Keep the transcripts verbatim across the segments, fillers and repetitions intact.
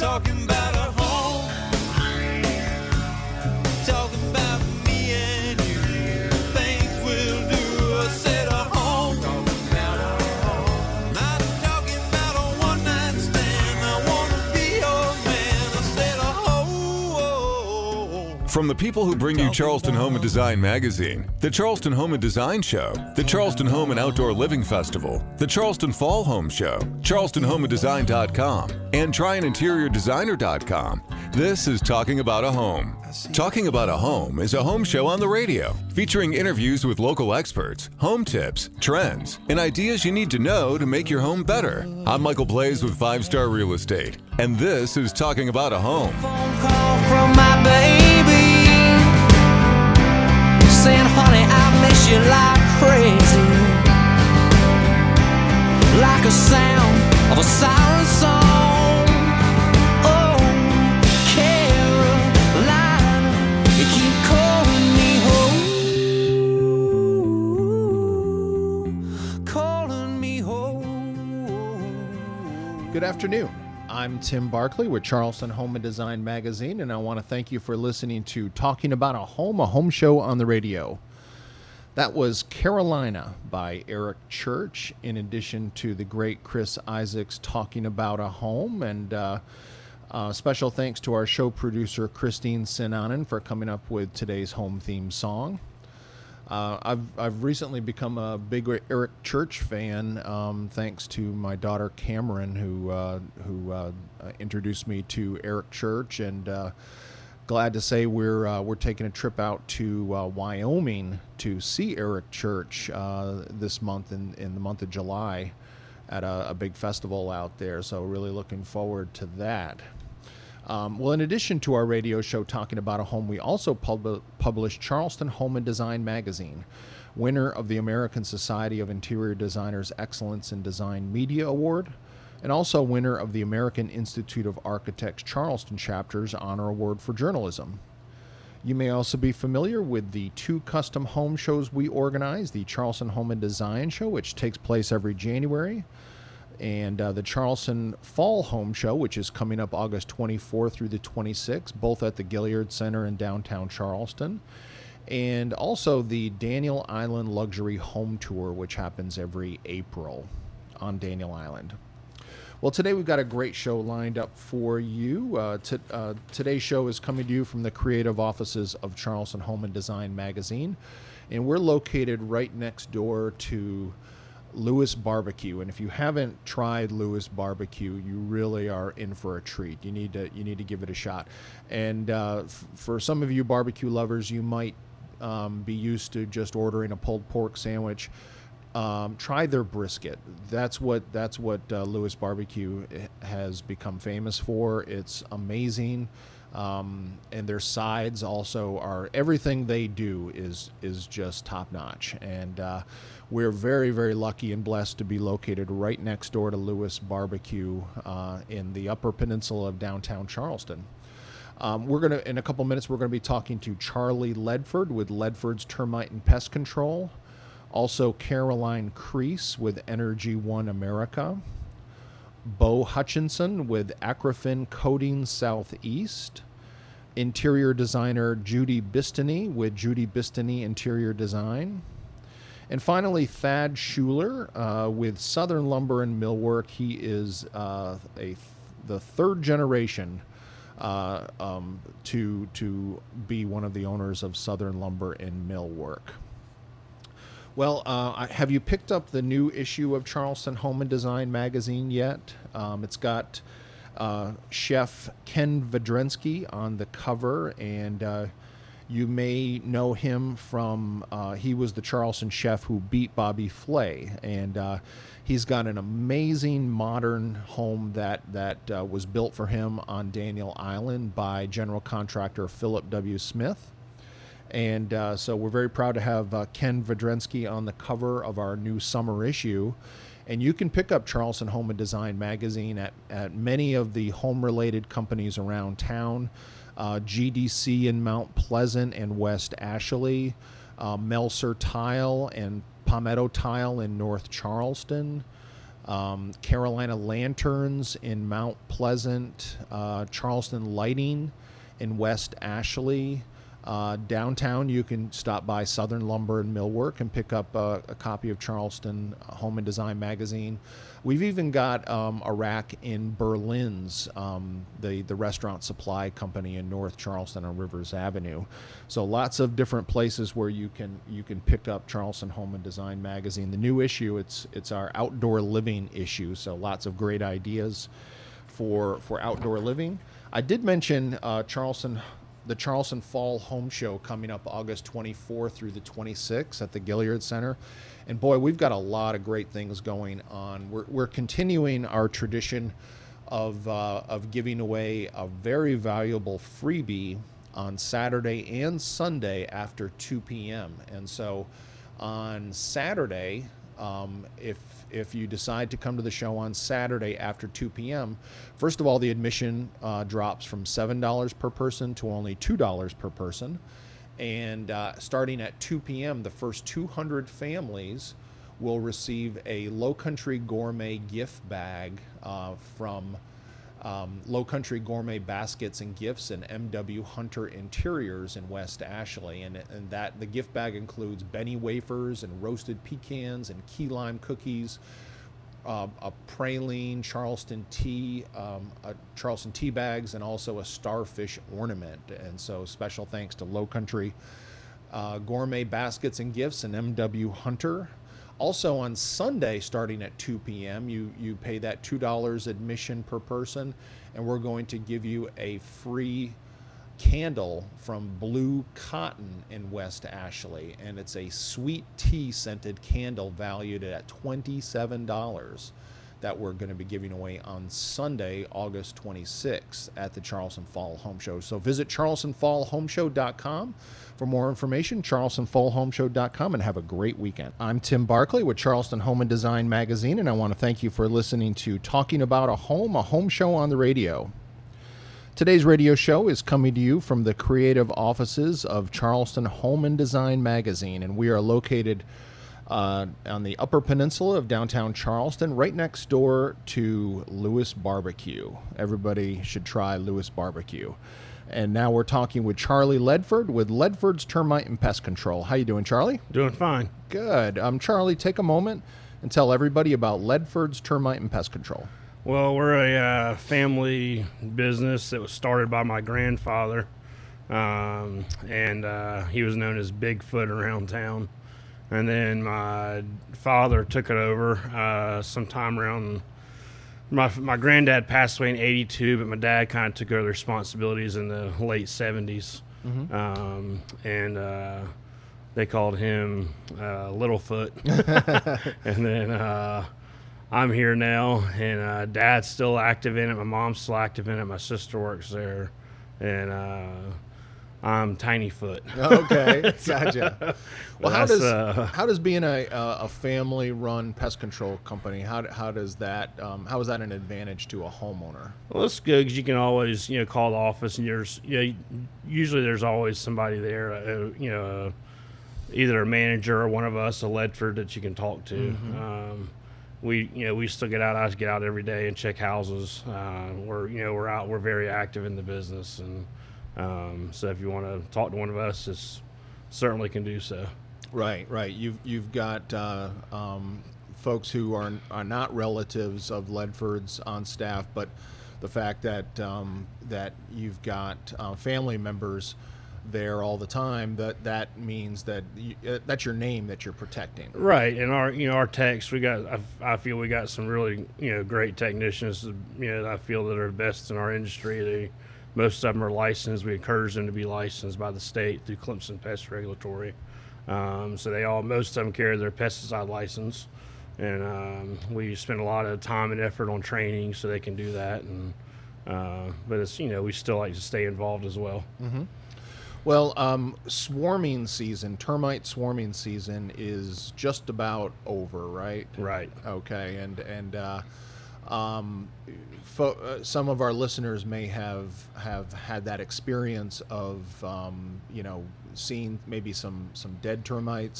talking about a home. Talking about me and you. Things we'll do. I said a home. Talking about a home. Not talking about a one night stand. I wanna be your man. I said a home. From the people who bring you Charleston Home and Design Magazine, the Charleston Home and Design Show, the Charleston Home and Outdoor Living Festival, the Charleston Fall Home Show, Charleston Home and Design dot com, and Try An Interior Designer dot com, this is Talking About a Home. Talking About a Home is a home show on the radio, featuring interviews with local experts, home tips, trends, and ideas you need to know to make your home better. I'm Michael Blaze with Five Star Real Estate, and this is Talking About a Home. Phone call from my baby saying, honey, I miss you like crazy, like a sound of a siren song. Oh, Carolina, you keep calling me home, calling me home. Good afternoon. I'm Tim Barkley with Charleston Home and Design Magazine, and I want to thank you for listening to Talking About a Home, a home show on the radio. That was Carolina by Eric Church, in addition to the great Chris Isaacs Talking About a Home. And uh, uh, special thanks to our show producer, Christine Sinanen, for coming up with today's home theme song. Uh, I've I've recently become a big Eric Church fan, um, thanks to my daughter Cameron, who uh, who uh, introduced me to Eric Church, and uh, glad to say we're uh, we're taking a trip out to uh, Wyoming to see Eric Church uh, this month in, in the month of July at a, a big festival out there. So really looking forward to that. Um, well, in addition to our radio show Talking About a Home, we also pub- publish Charleston Home and Design Magazine, winner of the American Society of Interior Designers Excellence in Design Media Award, and also winner of the American Institute of Architects Charleston Chapter's Honor Award for Journalism. You may also be familiar with the two custom home shows we organize, the Charleston Home and Design Show, which takes place every January, and uh, the Charleston Fall Home Show, which is coming up August twenty-fourth through the twenty-sixth, both at the Gilliard Center in downtown Charleston, and also the Daniel Island Luxury Home Tour, which happens every April on Daniel Island. Well, today we've got a great show lined up for you. Uh, t- uh, today's show is coming to you from the creative offices of Charleston Home and Design Magazine, and we're located right next door to Lewis Barbecue. And if you haven't tried Lewis Barbecue, you really are in for a treat. You need to you need to give it a shot. And uh, f- for some of you barbecue lovers, you might um, be used to just ordering a pulled pork sandwich. Um, try their brisket. That's what that's what uh, Lewis Barbecue has become famous for. It's amazing, um, and their sides also are. Everything they do is is just top notch. And uh, we're very very lucky and blessed to be located right next door to Lewis Barbecue uh, in the Upper Peninsula of downtown Charleston. Um, we're gonna in a couple minutes we're gonna be talking to Charlie Ledford with Ledford's Termite and Pest Control. Also, Caroline Crease with Energy One America, Bo Hutchinson with Acrofin Coating Southeast, interior designer Judy Bistany with Judy Bistany Interior Design, and finally Thad Schuler uh, with Southern Lumber and Millwork. He is uh, a th- the third generation uh, um, to to be one of the owners of Southern Lumber and Millwork. Well, uh, have you picked up the new issue of Charleston Home and Design Magazine yet? Um, it's got uh, Chef Ken Vedrensky on the cover, and uh, you may know him from, uh, he was the Charleston chef who beat Bobby Flay, and uh, he's got an amazing modern home that, that uh, was built for him on Daniel Island by general contractor Philip W. Smith. And uh, so we're very proud to have uh, Ken Vedrensky on the cover of our new summer issue. And you can pick up Charleston Home and Design Magazine at, at many of the home-related companies around town. Uh, G D C in Mount Pleasant and West Ashley, uh, Melser Tile and Palmetto Tile in North Charleston, um, Carolina Lanterns in Mount Pleasant, uh, Charleston Lighting in West Ashley. Uh, downtown, you can stop by Southern Lumber and Millwork and pick up uh, a copy of Charleston Home and Design magazine. We've even got um, a rack in Berlin's, um, the, the restaurant supply company in North Charleston on Rivers Avenue. So lots of different places where you can you can pick up Charleston Home and Design magazine. The new issue, it's it's our outdoor living issue, so lots of great ideas for for outdoor living. I did mention uh, Charleston the Charleston Fall Home Show coming up August twenty-fourth through the twenty-sixth at the Gilliard Center. And boy, we've got a lot of great things going on. We're, we're continuing our tradition of, uh, of giving away a very valuable freebie on Saturday and Sunday after two p.m. And so on Saturday, um, if if you decide to come to the show on Saturday after two p.m., first of all, the admission uh, drops from seven dollars per person to only two dollars per person. And uh, starting at two p.m., the first two hundred families will receive a Low Country Gourmet gift bag uh, from um, Low Country Gourmet Baskets and Gifts and M W Hunter Interiors in West Ashley. And, and that the gift bag includes Benny wafers and roasted pecans and key lime cookies, uh, a praline, Charleston tea, um, a Charleston tea bags, and also a starfish ornament. And so special thanks to Low Country uh, Gourmet Baskets and Gifts and M W Hunter. Also on Sunday, starting at two p.m., you, you pay that two dollars admission per person, and we're going to give you a free candle from Blue Cotton in West Ashley, and it's a sweet tea scented candle valued at twenty-seven dollars that we're going to be giving away on Sunday, August twenty-sixth at the Charleston Fall Home Show. So visit charleston fall home show dot com for more information, charleston fall home show dot com, and have a great weekend. I'm Tim Barkley with Charleston Home and Design magazine, and I want to thank you for listening to Talking About a Home, a home show on the radio. Today's radio show is coming to you from the creative offices of Charleston Home and Design magazine, and we are located uh, on the Upper Peninsula of downtown Charleston, right next door to Lewis Barbecue. Everybody should try Lewis Barbecue. And now we're talking with Charlie Ledford with Ledford's Termite and Pest Control. How you doing, Charlie? Doing fine. Good. Um, Charlie, take a moment and tell everybody about Ledford's Termite and Pest Control. Well, we're a uh, family business that was started by my grandfather, um, and uh, he was known as Bigfoot around town. And then my father took it over uh, sometime around. My my granddad passed away in eighty-two, but my dad kind of took over the responsibilities in the late seventies, mm-hmm. um, and uh, they called him uh, Littlefoot. And then uh, I'm here now, and uh, Dad's still active in it. My mom's still active in it. My sister works there, and uh, I'm Tinyfoot. Okay, gotcha. Well, how does uh, how does being a a family-run pest control company, how how does that um, how is that an advantage to a homeowner? Well, it's good because you can always you know call the office, and there's you know, usually there's always somebody there, uh, you know, uh, either a manager or one of us, a Ledford, that you can talk to. Mm-hmm. Um, we you know we still get out. I get out every day and check houses. Uh, we're you know we're out. We're very active in the business, and um, so if you want to talk to one of us, it's certainly can do so. Right, right. You've you've got uh, um, folks who are are not relatives of Ledford's on staff, but the fact that um, that you've got uh, family members there all the time, that that means that you, uh, that's your name that you're protecting. Right, and our you know our techs, we got I, I feel we got some really you know great technicians. You know I feel that are the best in our industry. They most of them are licensed. We encourage them to be licensed by the state through Clemson Pest Regulatory. Um, so they all, most of them carry their pesticide license, and um, we spend a lot of time and effort on training so they can do that. And uh, but it's you know we still like to stay involved as well. Mm-hmm. Well, um, swarming season, termite swarming season is just about over, right? Right. Okay, and and uh, um, fo- uh, some of our listeners may have have had that experience of um, you know. seeing maybe some some dead termites,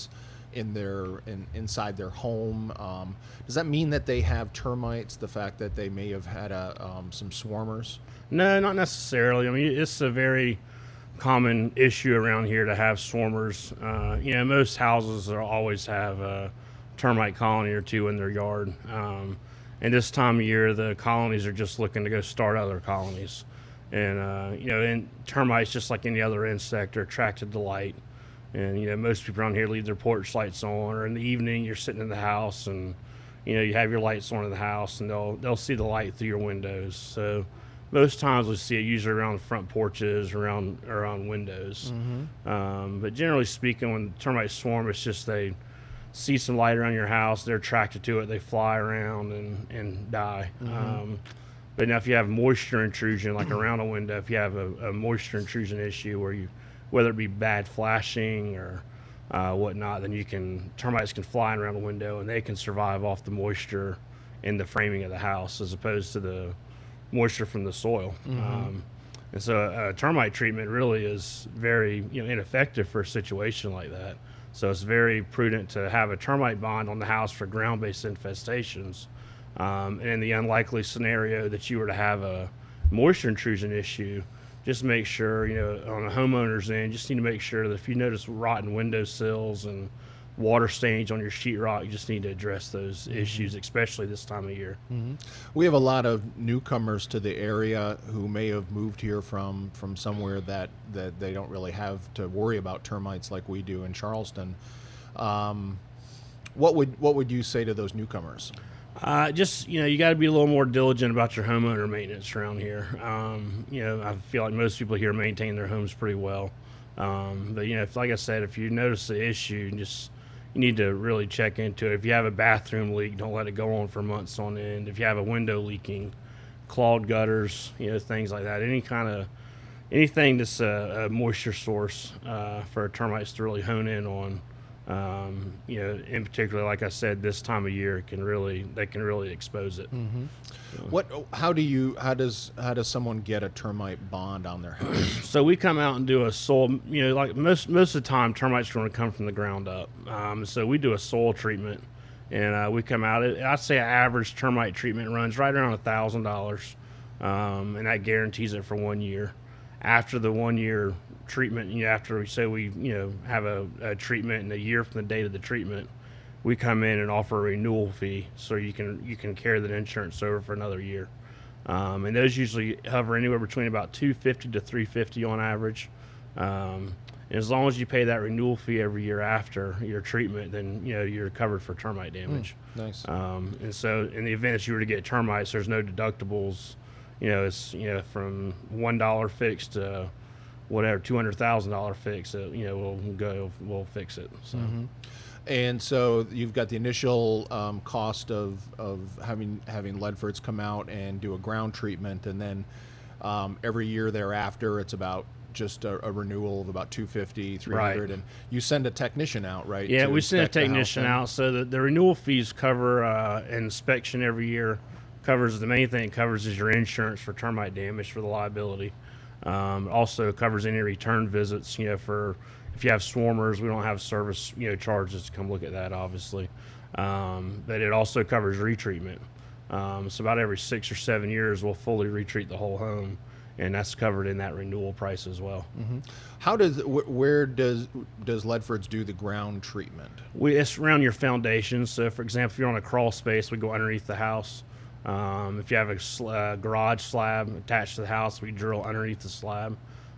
in their in, inside their home. Um, does that mean that they have termites? The fact that they may have had a, um, some swarmers? No, not necessarily. I mean, it's a very common issue around here to have swarmers. Uh, you know, most houses will always have a termite colony or two in their yard. Um, and this time of year, the colonies are just looking to go start other colonies. And, uh, you know, and termites, just like any other insect, are attracted to light. And, you know, most people around here leave their porch lights on, or in the evening you're sitting in the house and, you know, you have your lights on in the house and they'll, they'll see the light through your windows. So most times we see it usually around the front porches, around, around windows. Mm-hmm. Um, but generally speaking, when termites swarm, it's just they see some light around your house, they're attracted to it, they fly around and, and die. Mm-hmm. Um, but now if you have moisture intrusion, like around a window, if you have a, a moisture intrusion issue where you, whether it be bad flashing or uh, whatnot, then you can, termites can fly around the window and they can survive off the moisture in the framing of the house as opposed to the moisture from the soil. Mm-hmm. Um, and so uh, termite treatment really is very, you know, ineffective for a situation like that. So it's very prudent to have a termite bond on the house for ground-based infestations. Um, and in the unlikely scenario that you were to have a moisture intrusion issue, just make sure, you know, on the homeowner's end, just need to make sure that if you notice rotten windowsills and water stains on your sheetrock, you just need to address those mm-hmm. issues, especially this time of year. Mm-hmm. We have a lot of newcomers to the area who may have moved here from, from somewhere that, that they don't really have to worry about termites like we do in Charleston. Um, what would what would you say to those newcomers? Uh, just, you know, you got to be a little more diligent about your homeowner maintenance around here. Um, you know, I feel like most people here maintain their homes pretty well. Um, but, you know, if, like I said, if you notice the issue, just you need to really check into it. If you have a bathroom leak, don't let it go on for months on end. If you have a window leaking, clogged gutters, you know, things like that. Any kind of, anything that's a, a moisture source uh, for termites to really hone in on. Um, you know, in particular, like I said, this time of year can really, they can really expose it. Mm-hmm. So. What, how do you, how does, how does someone get a termite bond on their house? So we come out and do a soil, you know, like most, most of the time termites are going to come from the ground up. Um, so we do a soil treatment and, uh, we come out, I'd say an average termite treatment runs right around a thousand dollars. Um, and that guarantees it for one year. After the one year treatment, you know, after we say we, you know, have a, a treatment and a year from the date of the treatment, we come in and offer a renewal fee so you can you can carry that insurance over for another year. Um, and those usually hover anywhere between about two hundred fifty dollars to three hundred fifty dollars on average. Um, and as long as you pay that renewal fee every year after your treatment, then, you know, you're covered for termite damage. Mm, nice. Um, and so in the event that you were to get termites, there's no deductibles. You know, it's, you know, from one dollar fix to whatever, two hundred thousand dollars fix, uh, you know, we'll go, we'll fix it. So. Mm-hmm. And so you've got the initial um, cost of, of having having Ledfords come out and do a ground treatment, and then um, every year thereafter, it's about just a, a renewal of about two hundred fifty dollars, three hundred dollars, right. And you send a technician out, right? Yeah, to we send a inspect the technician house out, so the, the renewal fees cover uh, an inspection every year. Covers the main thing it covers is your insurance for termite damage for the liability. Um, also covers any return visits, you know, for if you have swarmers, we don't have service, you know, charges to come look at that, obviously. Um, but it also covers retreatment. Um, so about every six or seven years, we'll fully retreat the whole home, and that's covered in that renewal price as well. Mm-hmm. How does wh- where does does Ledfords do the ground treatment? We it's around your foundation. So, for example, if you're on a crawl space, we go underneath the house. Um, if you have a sl- uh, garage slab attached to the house, we drill underneath the slab,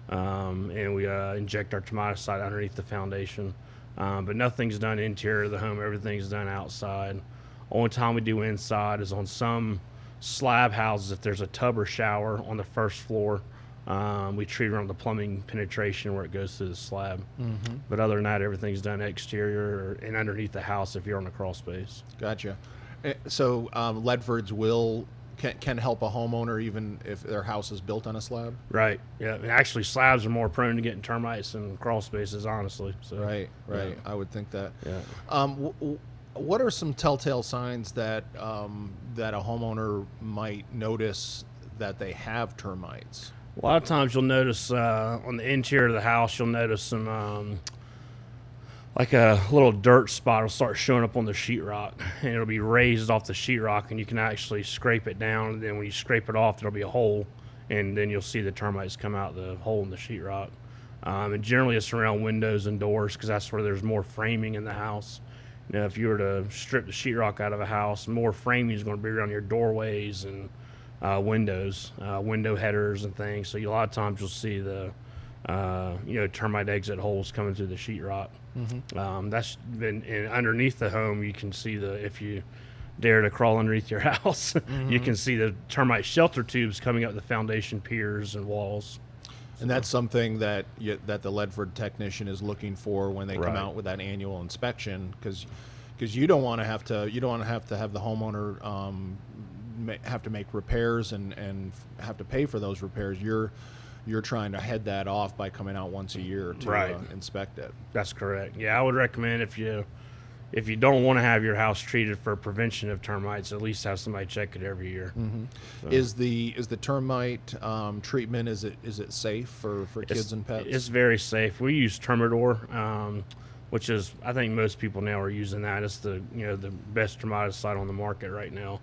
um, and we uh, inject our termiticide underneath the foundation. Um, but nothing's done interior of the home; everything's done outside. Only time we do inside is on some slab houses. If there's a tub or shower on the first floor, um, we treat around the plumbing penetration where it goes through the slab. Mm-hmm. But other than that, everything's done exterior and underneath the house if you're on a crawl space. Gotcha. So um, Ledfords will can, can help a homeowner even if their house is built on a slab? Right. Yeah. And actually, slabs are more prone to getting termites than crawl spaces, honestly. So, right. Right. Yeah. I would think that. Yeah. Um, w- w- what are some telltale signs that um, that a homeowner might notice that they have termites? A lot of times you'll notice uh, on the interior of the house, you'll notice some um, like a little dirt spot will start showing up on the sheetrock, and it'll be raised off the sheetrock, and you can actually scrape it down. And then when you scrape it off, there'll be a hole, and then you'll see the termites come out the hole in the sheetrock. Um, and generally, it's around windows and doors because that's where there's more framing in the house. You know, if you were to strip the sheetrock out of a house, more framing is going to be around your doorways and uh, windows, uh, window headers and things. So you, a lot of times you'll see the uh, you know termite exit holes coming through the sheetrock. Mm-hmm. Um, that's been and underneath the home. You can see the if you dare to crawl underneath your house, mm-hmm. you can see the termite shelter tubes coming up the foundation piers and walls. And that's something that you, that the Ledford technician is looking for when they come Right. out with that annual inspection, because because you don't want to have to you don't want to have to have the homeowner um, ma- have to make repairs and and have to pay for those repairs. You're you're trying to head that off by coming out once a year to Right. uh, inspect it. That's correct. Yeah, I would recommend if you if you don't want to have your house treated for prevention of termites, at least have somebody check it every year. Mm-hmm. So, Is the is the termite um, treatment is it is it safe for, for it's- kids and pets? It's very safe. We use Termidor, um, which is I think most people now are using that. It's the you know the best termiticide on the market right now.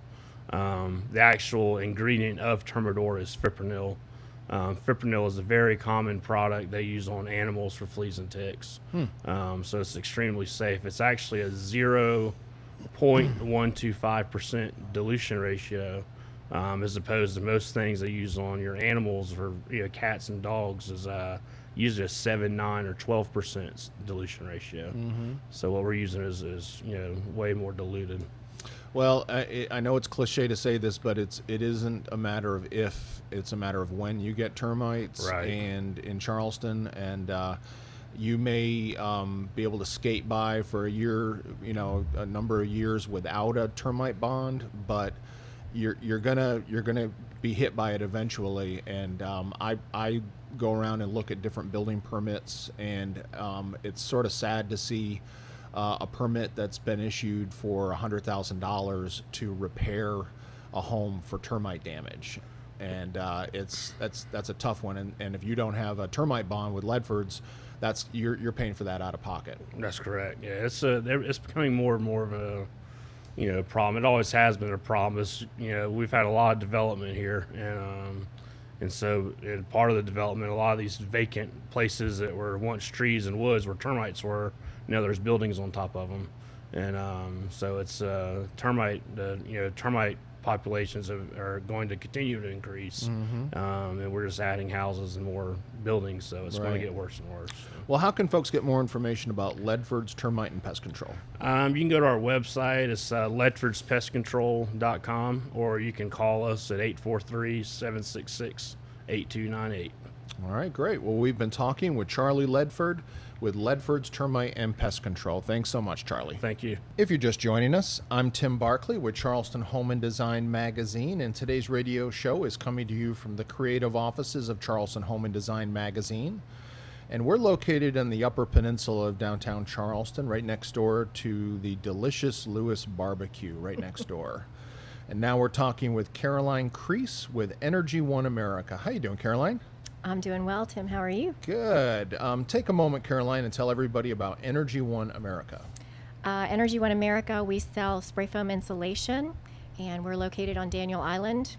Um, the actual ingredient of Termidor is fipronil. Um, fipronil is a very common product they use on animals for fleas and ticks. Hmm. Um, so it's extremely safe. It's actually a zero point one two five percent dilution ratio, um, as opposed to most things they use on your animals for you know, cats and dogs is uh, usually a seven, nine, or twelve percent dilution ratio. Mm-hmm. So what we're using is, is you know way more diluted. Well, I, I know it's cliche to say this, but it's it isn't a matter of if, it's a matter of when you get termites. Right. And in Charleston, and uh, you may um, be able to skate by for a year, you know, a number of years without a termite bond, but you're you're gonna you're gonna be hit by it eventually. And um, I I go around and look at different building permits, and um, it's sort of sad to see. Uh, a permit that's been issued for one hundred thousand dollars to repair a home for termite damage. And uh, it's that's that's a tough one. And, and if you don't have a termite bond with Ledford's, that's you're you're paying for that out of pocket. That's correct. Yeah, it's a, it's becoming more and more of a you know problem. It always has been a problem. It's, you know we've had a lot of development here, and um, and so in part of the development, a lot of these vacant places that were once trees and woods where termites were, now there's buildings on top of them, and um, so it's uh, termite. The you know termite populations have, are going to continue to increase, Mm-hmm. um, and we're just adding houses and more buildings, so it's going Right. to get worse and worse. Well, how can folks get more information about Ledford's Termite and Pest Control? Um, you can go to our website. It's uh, ledfords pest control dot com, or you can call us at eight four three, seven six six, eight two nine eight. All right, great. Well, we've been talking with Charlie Ledford with Ledford's Termite and Pest Control. Thanks so much, Charlie. Thank you. If you're just joining us, I'm Tim Barkley with Charleston Home and Design Magazine, and today's radio show is coming to you from the creative offices of Charleston Home and Design Magazine. And we're located in the Upper Peninsula of downtown Charleston, right next door to the delicious Lewis Barbecue, right next door. And now we're talking with Caroline Crease with Energy One America. How you doing, Caroline? I'm doing well, Tim. How are you? Good. Um, take a moment, Caroline, and tell everybody about Energy One America. Uh, Energy One America, we sell spray foam insulation, and we're located on Daniel Island.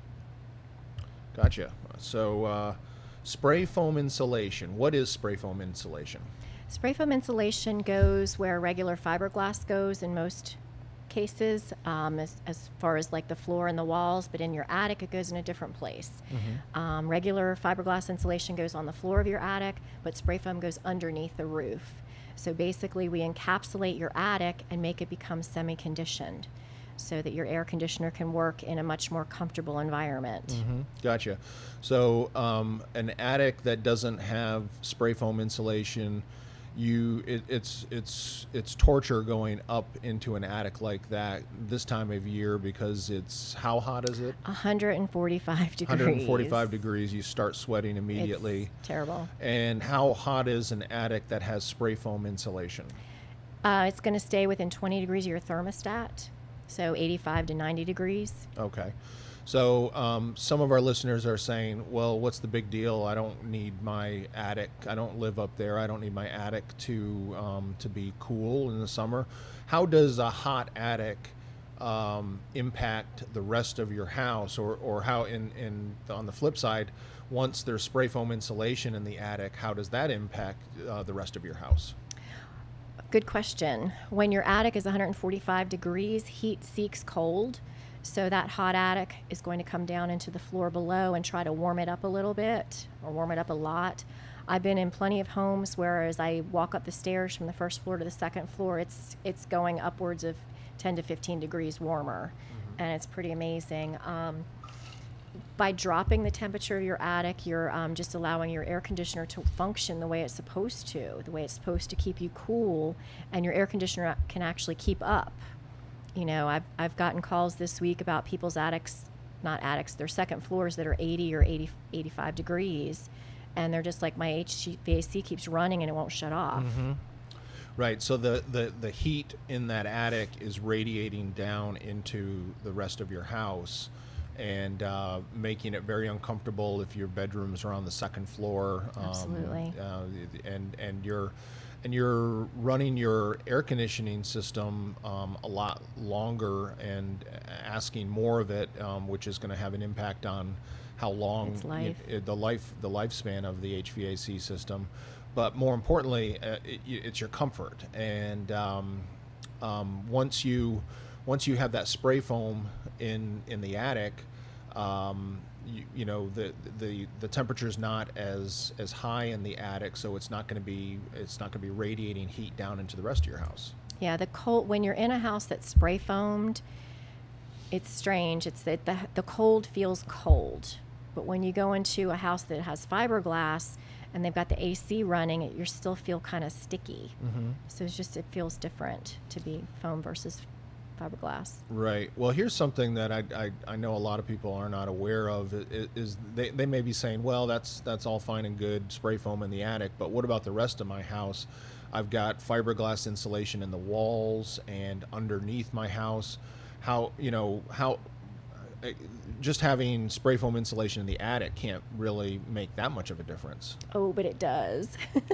Gotcha. So, uh, spray foam insulation. What is spray foam insulation? Spray foam insulation goes where regular fiberglass goes in most cases, um, as, as far as like the floor and the walls, but in your attic it goes in a different place. Mm-hmm. Um, regular fiberglass insulation goes on the floor of your attic, but spray foam goes underneath the roof. So basically we encapsulate your attic and make it become semi-conditioned so that your air conditioner can work in a much more comfortable environment. Mm-hmm. Gotcha. So, um, an attic that doesn't have spray foam insulation, you it, it's it's it's torture going up into an attic like that this time of year, because it's, how hot is it? one hundred forty-five degrees. one hundred forty-five degrees. You start sweating immediately. It's terrible. And how hot is an attic that has spray foam insulation? Uh, it's going to stay within twenty degrees of your thermostat, so eighty-five to ninety degrees. Okay. So um, some of our listeners are saying, well, what's the big deal? I don't need my attic. I don't live up there. I don't need my attic to um, to be cool in the summer. How does a hot attic um, impact the rest of your house? Or, or how, in, in on the flip side, once there's spray foam insulation in the attic, how does that impact uh, the rest of your house? Good question. When your attic is one hundred forty-five degrees, heat seeks cold. So that hot attic is going to come down into the floor below and try to warm it up a little bit or warm it up a lot. I've been in plenty of homes where as I walk up the stairs from the first floor to the second floor, it's it's going upwards of ten to fifteen degrees warmer. Mm-hmm. And it's pretty amazing. Um, by dropping the temperature of your attic, you're um, just allowing your air conditioner to function the way it's supposed to, the way it's supposed to keep you cool, and your air conditioner can actually keep up. You know, I've I've gotten calls this week about people's attics, not attics, their second floors that are eighty or eighty, eighty-five degrees, and they're just like, my H V A C keeps running and it won't shut off. Mm-hmm. Right, so the, the, the heat in that attic is radiating down into the rest of your house and uh, making it very uncomfortable if your bedrooms are on the second floor. Absolutely. Um, uh, and and you're and you're running your air conditioning system um, a lot longer and asking more of it, um, which is going to have an impact on how long Its life. You, the life the lifespan of the H V A C system. But more importantly, uh, it, it's your comfort. And um, um, once you once you have that spray foam in in the attic, um, you, you know the the the temperature's not as as high in the attic, so it's not going to be it's not going to be radiating heat down into the rest of your house. Yeah, the cold, when you're in a house that's spray foamed, it's strange. It's that the the cold feels cold, but when you go into a house that has fiberglass and they've got the A C running, it, you still feel kind of sticky. Mm-hmm. So it's just, it feels different to be foam versus fiberglass. Right. Well, here's something that I, I, I know a lot of people are not aware of is, is they, they may be saying, well, that's that's all fine and good, spray foam in the attic, but what about the rest of my house? I've got fiberglass insulation in the walls and underneath my house. How, you know, how... just having spray foam insulation in the attic can't really make that much of a difference. Oh, but it does.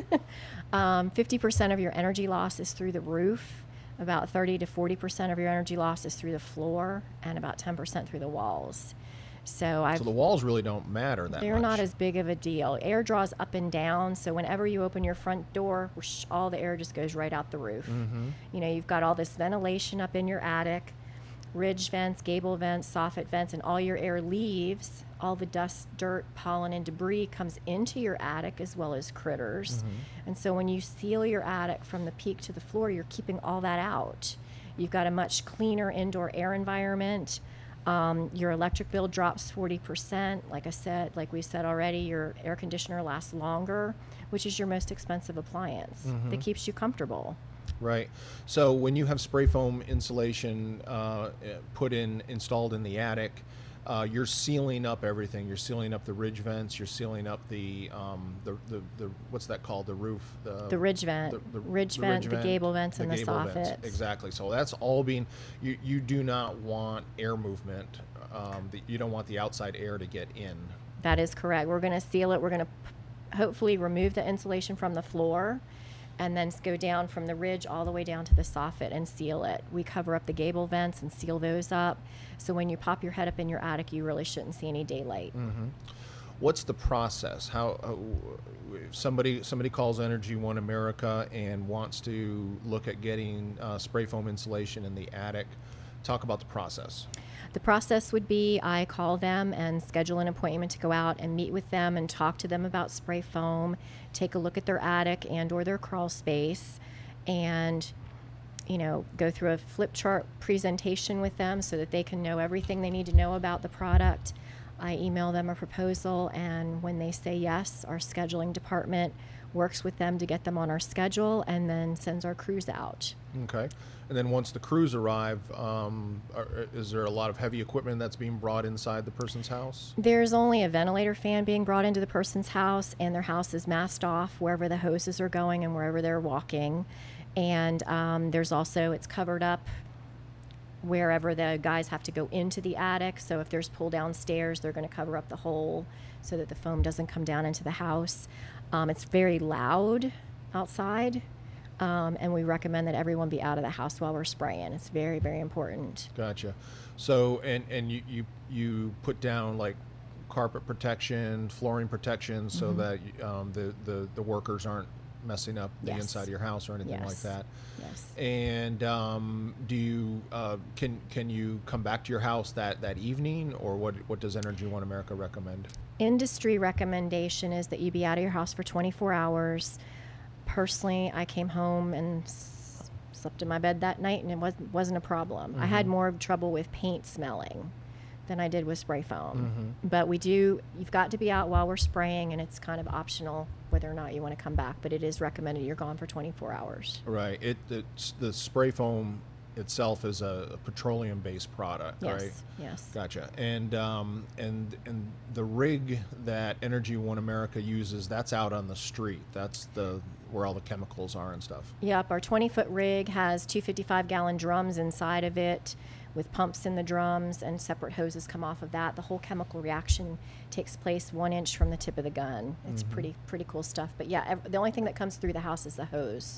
um, fifty percent of your energy loss is through the roof. About thirty to forty percent of your energy loss is through the floor, and about ten percent through the walls. So, I've, so the walls really don't matter that they're much. not as big of a deal. Air draws up and down, so whenever you open your front door, whoosh, all the air just goes right out the roof. Mm-hmm. You know, you've got all this ventilation up in your attic, ridge vents, gable vents, soffit vents, and all your air leaves. All the dust, dirt, pollen, and debris comes into your attic as well as critters. Mm-hmm. And so when you seal your attic from the peak to the floor, you're keeping all that out. You've got a much cleaner indoor air environment. Um, your electric bill drops forty percent. Like I said, like we said already, your air conditioner lasts longer, which is your most expensive appliance mm-hmm. that keeps you comfortable. Right. So when you have spray foam insulation uh, put in, installed in the attic, uh, you're sealing up everything. You're sealing up the ridge vents. You're sealing up the um, the, the the what's that called? The roof. The, the ridge vent. The, the, ridge the vent, ridge the gable vents, the and the gable soffits. Vents. Exactly. So that's all being. You you do not want air movement. Um, the, you don't want the outside air to get in. That is correct. We're going to seal it. We're going to p- hopefully remove the insulation from the floor, and then go down from the ridge all the way down to the soffit and seal it. We cover up the gable vents and seal those up. So when you pop your head up in your attic, you really shouldn't see any daylight. Mm-hmm. What's the process? How uh, somebody somebody calls Energy One America and wants to look at getting uh, spray foam insulation in the attic. Talk about the process. The process would be I call them and schedule an appointment to go out and meet with them and talk to them about spray foam, take a look at their attic and or their crawl space, and you know, go through a flip chart presentation with them so that they can know everything they need to know about the product. I email them a proposal, and when they say yes, our scheduling department works with them to get them on our schedule and then sends our crews out. Okay. And then once the crews arrive, um, are, is there a lot of heavy equipment that's being brought inside the person's house? There's only a ventilator fan being brought into the person's house, and their house is masked off wherever the hoses are going and wherever they're walking. And um, there's also, it's covered up wherever the guys have to go into the attic. So if there's pull down stairs, they're going to cover up the hole so that the foam doesn't come down into the house. Um, it's very loud outside, um, and we recommend that everyone be out of the house while we're spraying. It's very, very important. Gotcha. So, and, and you, you, you put down like carpet protection, flooring protection, so Mm-hmm. that um, the, the, the workers aren't messing up the Yes. inside of your house or anything like Yes. that. Yes. And um, do you uh, can can you come back to your house that, that evening, or what what does Energy One America recommend? Industry recommendation is that you be out of your house for twenty-four hours. Personally, I came home and s- slept in my bed that night, and it wasn't wasn't a problem. I had more trouble with paint smelling than I did with spray foam. But we do, you've got to be out while we're spraying, and it's kind of optional whether or not you want to come back, but it is recommended you're gone for twenty-four hours. Right. It it's, the spray foam itself is a, a petroleum-based product, Yes, right? yes. Gotcha. And um, and and the rig that Energy One America uses, that's out on the street. That's the where all the chemicals are and stuff. Yep, our twenty-foot rig has two fifty-five gallon drums inside of it with pumps in the drums, and separate hoses come off of that. The whole chemical reaction takes place one inch from the tip of the gun. It's pretty pretty cool stuff. But yeah, ev- the only thing that comes through the house is the hose.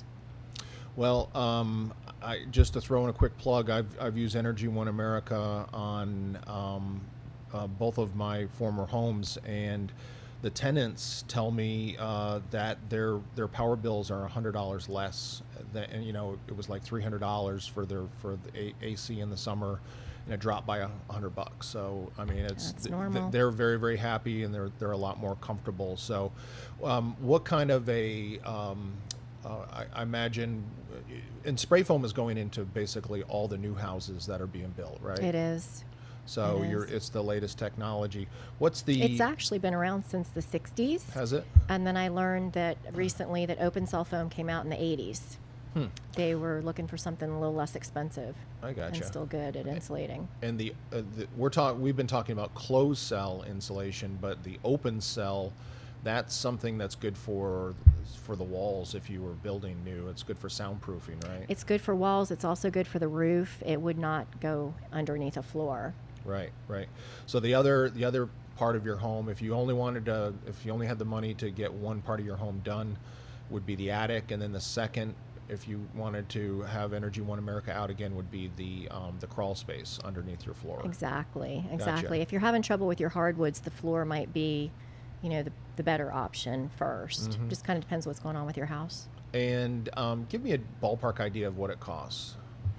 Well, um, I, just to throw in a quick plug, I've, I've used Energy One America on um, uh, both of my former homes, and the tenants tell me uh, that their their power bills are one hundred dollars less. Than, and, you know, it was like three hundred dollars for their for the A- AC in the summer, and it dropped by a hundred bucks. So I mean, it's That's th- normal. th- they're very very happy, and they're they're a lot more comfortable. So, um, what kind of a um, uh, I, I imagine, uh, and spray foam is going into basically all the new houses that are being built, right? It is. So it you're is. it's the latest technology. What's the? It's actually been around since the sixties. Has it? And then I learned that recently that open cell foam came out in the eighties. Hmm. They were looking for something a little less expensive I gotcha. and still good at insulating. And the, uh, the we're talking we've been talking about closed cell insulation, but the open cell, that's something that's good for for the walls. If you were building new, it's good for soundproofing, right? It's good for walls. It's also good for the roof. It would not go underneath a floor. Right, right. So the other the other part of your home, if you only wanted to, if you only had the money to get one part of your home done, would be the attic, and then the second, if you wanted to have Energy One America out again, would be the um, the crawl space underneath your floor. Exactly, exactly. Gotcha. If you're having trouble with your hardwoods, the floor might be, you know, the, the better option first. Mm-hmm. Just kind of depends what's going on with your house. And um, give me a ballpark idea of what it costs.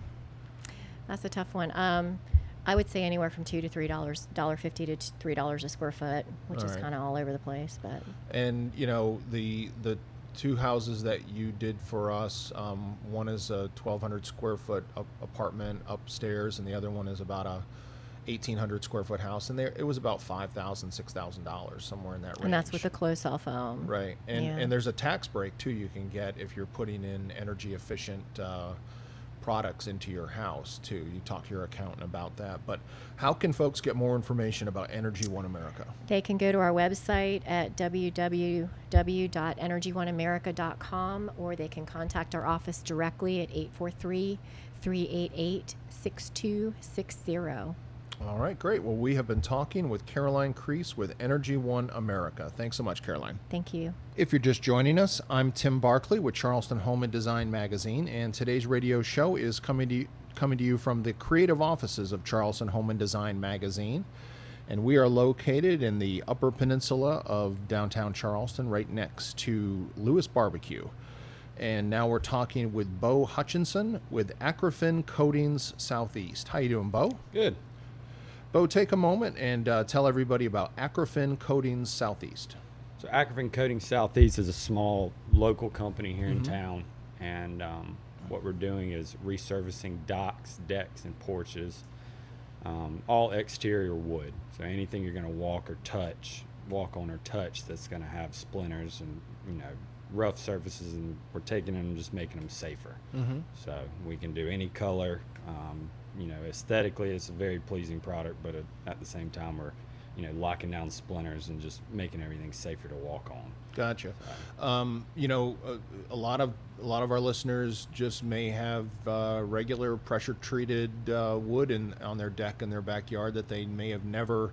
That's a tough one. Um, I would say anywhere from two to three dollars, dollar fifty to t- three dollars a square foot, which All is right. kind of all over the place. But And you know the the two houses that you did for us, um, one is a twelve hundred square foot up apartment upstairs, and the other one is about a eighteen hundred square foot house, and there it was about five thousand, six thousand dollars, somewhere in that range. and that's with the closed cell foam. right. And Yeah. and there's a tax break too you can get if you're putting in energy efficient uh, products into your house too. You talk to your accountant about that. But how can folks get more information about Energy One America? They can go to our website at w w w dot energy one america dot com, or they can contact our office directly at eight four three, three eight eight, six two six zero. All right, great. Well, we have been talking with Caroline Crease with Energy One America. Thanks so much, Caroline. Thank you. If you're just joining us, I'm Tim Barkley with Charleston Home and Design Magazine, and today's radio show is coming to you, coming to you from the creative offices of Charleston Home and Design Magazine. And we are located in the Upper Peninsula of downtown Charleston, right next to Lewis Barbecue. And now we're talking with Bo Hutchinson with Acrofin Coatings Southeast. How you doing, Bo? Good. Bo, take a moment and uh, tell everybody about Acrofin Coatings Southeast. So Acrofin Coatings Southeast is a small local company here in town, and um, what we're doing is resurfacing docks, decks, and porches, um, all exterior wood. So anything you're going to walk or touch, walk on or touch that's going to have splinters and, you know, rough surfaces, and we're taking them and just making them safer. Mm-hmm. So we can do any color. Um, you know, aesthetically, it's a very pleasing product, but at, at the same time, we're you know, locking down splinters and just making everything safer to walk on. Gotcha. Um, you know, a, a lot of a lot of our listeners just may have uh, regular pressure treated uh, wood in on their deck in their backyard that they may have never,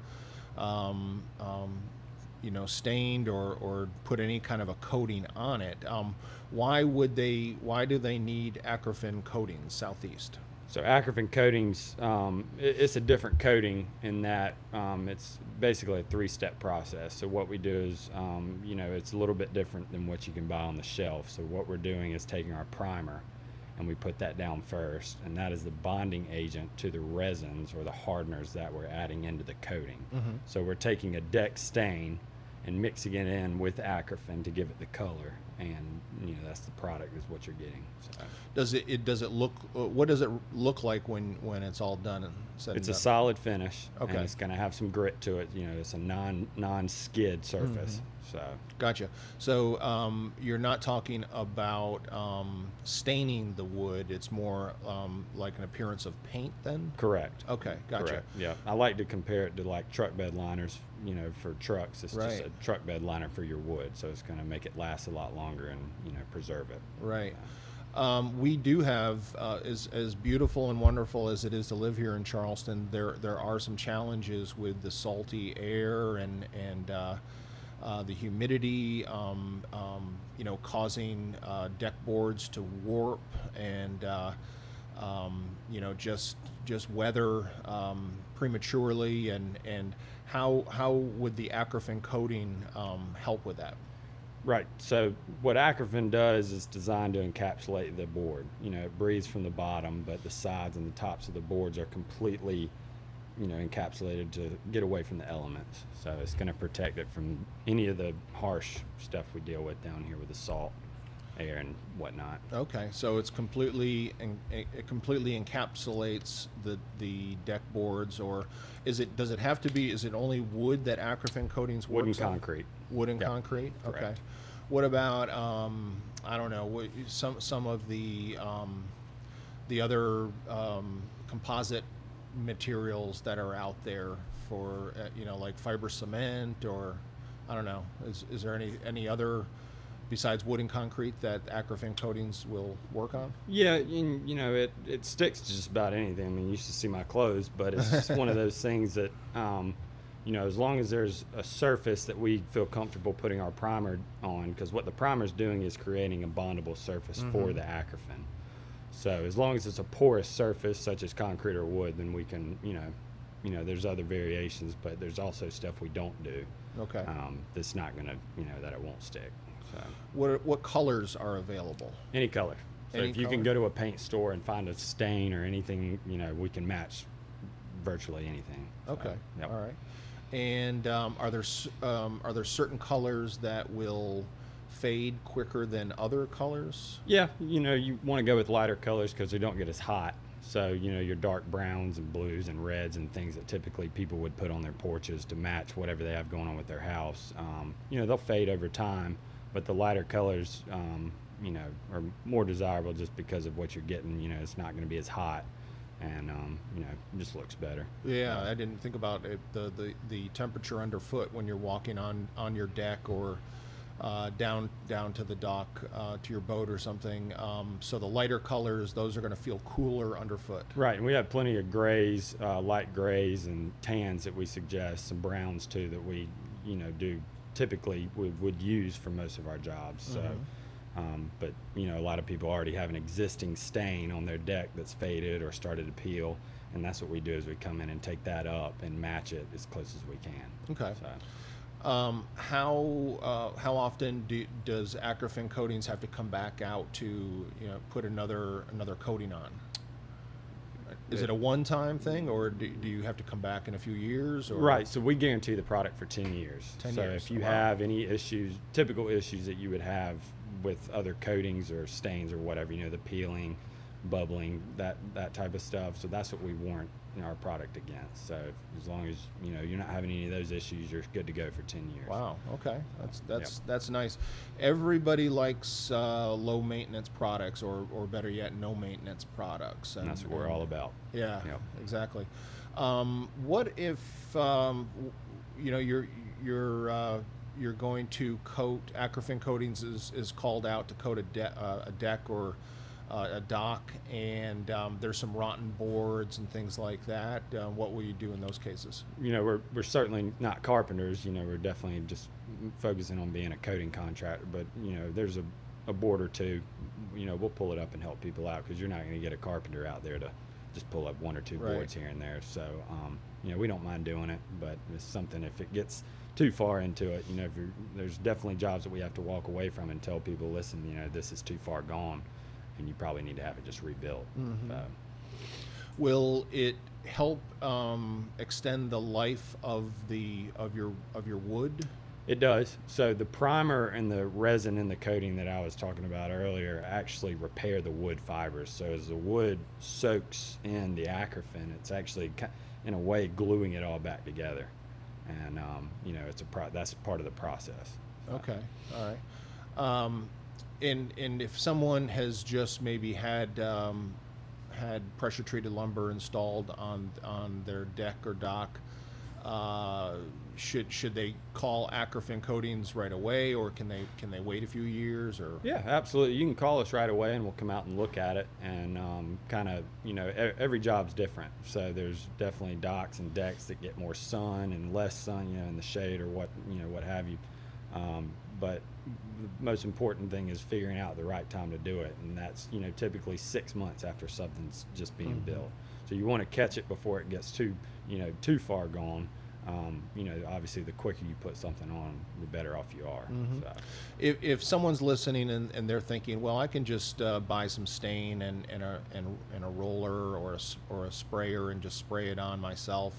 um, um, you know, stained or or put any kind of a coating on it. Um, why would they? Why do they need Acrofin coatings, Southeast? So Acrofin coatings, um, it, it's a different coating in that um, it's basically a three-step process. So what we do is, um, you know, it's a little bit different than what you can buy on the shelf. So what we're doing is taking our primer and we put that down first, and that is the bonding agent to the resins or the hardeners that we're adding into the coating. Mm-hmm. So we're taking a deck stain and mixing it in with Acrofin to give it the color, and you know that's the product is what you're getting. So Does it, it does it look? uh, What does it look like when when it's all done and said it's and a done? solid finish, Okay. and it's going to have some grit to it. You know, it's a non non skid surface. So Gotcha. So um, you're not talking about um, staining the wood. It's more um, like an appearance of paint then? correct. Okay, gotcha. Correct. Yeah, I like to compare it to like truck bed liners. You know, for trucks, it's just Right. a truck bed liner for your wood, so it's going to make it last a lot longer and you know preserve it. Right. Um, we do have, uh, as, as beautiful and wonderful as it is to live here in Charleston, there there are some challenges with the salty air and, and uh, uh, the humidity, um, um, you know, causing uh, deck boards to warp and, uh, um, you know, just just weather um, prematurely. And, and how, how would the Acrofin coating um, help with that? Right. So what Acrofin does is designed to encapsulate the board. You know, it breathes from the bottom, but the sides and the tops of the boards are completely, you know, encapsulated to get away from the elements. So it's going to protect it from any of the harsh stuff we deal with down here with the salt, air, and whatnot. Okay, so it's completely en- it completely encapsulates the the deck boards, or is it? Does it have to be? Is it only wood that Acrofin coatings Wood and works on? concrete. Wood and Yep, concrete. Okay. correct. What about um, I don't know what, some some of the um, the other um, composite materials that are out there for uh, you know like fiber cement, or I don't know. Is is there any any other besides wood and concrete that Acrofin coatings will work on? Yeah, you, you know, it, it sticks to just about anything. I mean, you should see my clothes, but it's just one of those things that, um, you know, as long as there's a surface that we feel comfortable putting our primer on, because what the primer is doing is creating a bondable surface for the Acrofin. So as long as it's a porous surface, such as concrete or wood, then we can, you know, you know, there's other variations, but there's also stuff we don't do. Okay. Um, that's not going to, you know, that it won't stick. So What are- what colors are available? any color. So Any if you color? can go to a paint store and find a stain or anything, you know, we can match virtually anything. So, Okay. yep. All right. And um, are there s- um, are there certain colors that will fade quicker than other colors? Yeah, you know, you want to go with lighter colors because they don't get as hot. So, you know, your dark browns and blues and reds and things that typically people would put on their porches to match whatever they have going on with their house. Um, you know, they'll fade over time, but the lighter colors, um, you know, are more desirable just because of what you're getting. You know, it's not going to be as hot and, um, you know, it just looks better. Yeah, I didn't think about it, the, the the temperature underfoot when you're walking on on your deck or uh, down down to the dock uh, to your boat or something. Um, so the lighter colors, those are going to feel cooler underfoot. Right, and we have plenty of grays, uh, light grays and tans that we suggest, some browns too that we, you know, do typically would, would use for most of our jobs. So, um, but you know, a lot of people already have an existing stain on their deck that's faded or started to peel, and that's what we do is we come in and take that up and match it as close as we can. Okay. So, Um, how uh, how often do, does Acrofin coatings have to come back out to you know put another another coating on? Is it a one-time thing, or do, do you have to come back in a few years? Or? Right, so we guarantee the product for ten years. ten so years, if you wow. have any issues, typical issues that you would have with other coatings or stains or whatever, you know, the peeling, bubbling, that that type of stuff. So that's what we warrant our product against. So as long as you know you're not having any of those issues, you're good to go for ten years. Wow. Okay. That's that's that's nice. Everybody likes uh, low maintenance products, or or better yet, no maintenance products. And that's what we're all about. Yeah. Yep. Exactly. Um, what if um, w- you know, you're you're uh, you're going to coat. Acrofin Coatings is, is called out to coat a, de- uh, a deck or uh, a dock, and um, there's some rotten boards and things like that. Uh, what will you do in those cases? You know, we're we're certainly not carpenters. You know, we're definitely just focusing on being a coating contractor. But you know, there's a, a board or two. You know, we'll pull it up and help people out, because you're not going to get a carpenter out there to just pull up one or two Right. boards here and there. So, um, you know, we don't mind doing it, but it's something, if it gets too far into it, you know, if you're, there's definitely jobs that we have to walk away from and tell people, listen, you know, this is too far gone, and you probably need to have it just rebuilt. Mhm. So, Will it help um, extend the life of the of your of your wood? it does. So the primer and the resin in the coating that I was talking about earlier actually repair the wood fibers. So as the wood soaks in the Acrofin, it's actually, ki- in a way, gluing it all back together. And, um, you know, it's a pro- that's part of the process. Okay, all right. Um, and and if someone has just maybe had um, had pressure treated lumber installed on on their deck or dock, uh, should should they call Acrofin Coatings right away, or can they can they wait a few years? Or Yeah, absolutely. You can call us right away, and we'll come out and look at it. And um, kind of, you know, e- every job's different. So there's definitely docks and decks that get more sun and less sun, you know, in the shade or what, you know, what have you. Um, but the most important thing is figuring out the right time to do it, and that's, you know, typically six months after something's just being Mhm. built. So you want to catch it before it gets too, you know, too far gone. Um, you know, obviously, the quicker you put something on, the better off you are. Mhm. So. if, if someone's listening and, and they're thinking, well, I can just uh, buy some stain and, and a and, and a roller or a, s- or a sprayer and just spray it on myself,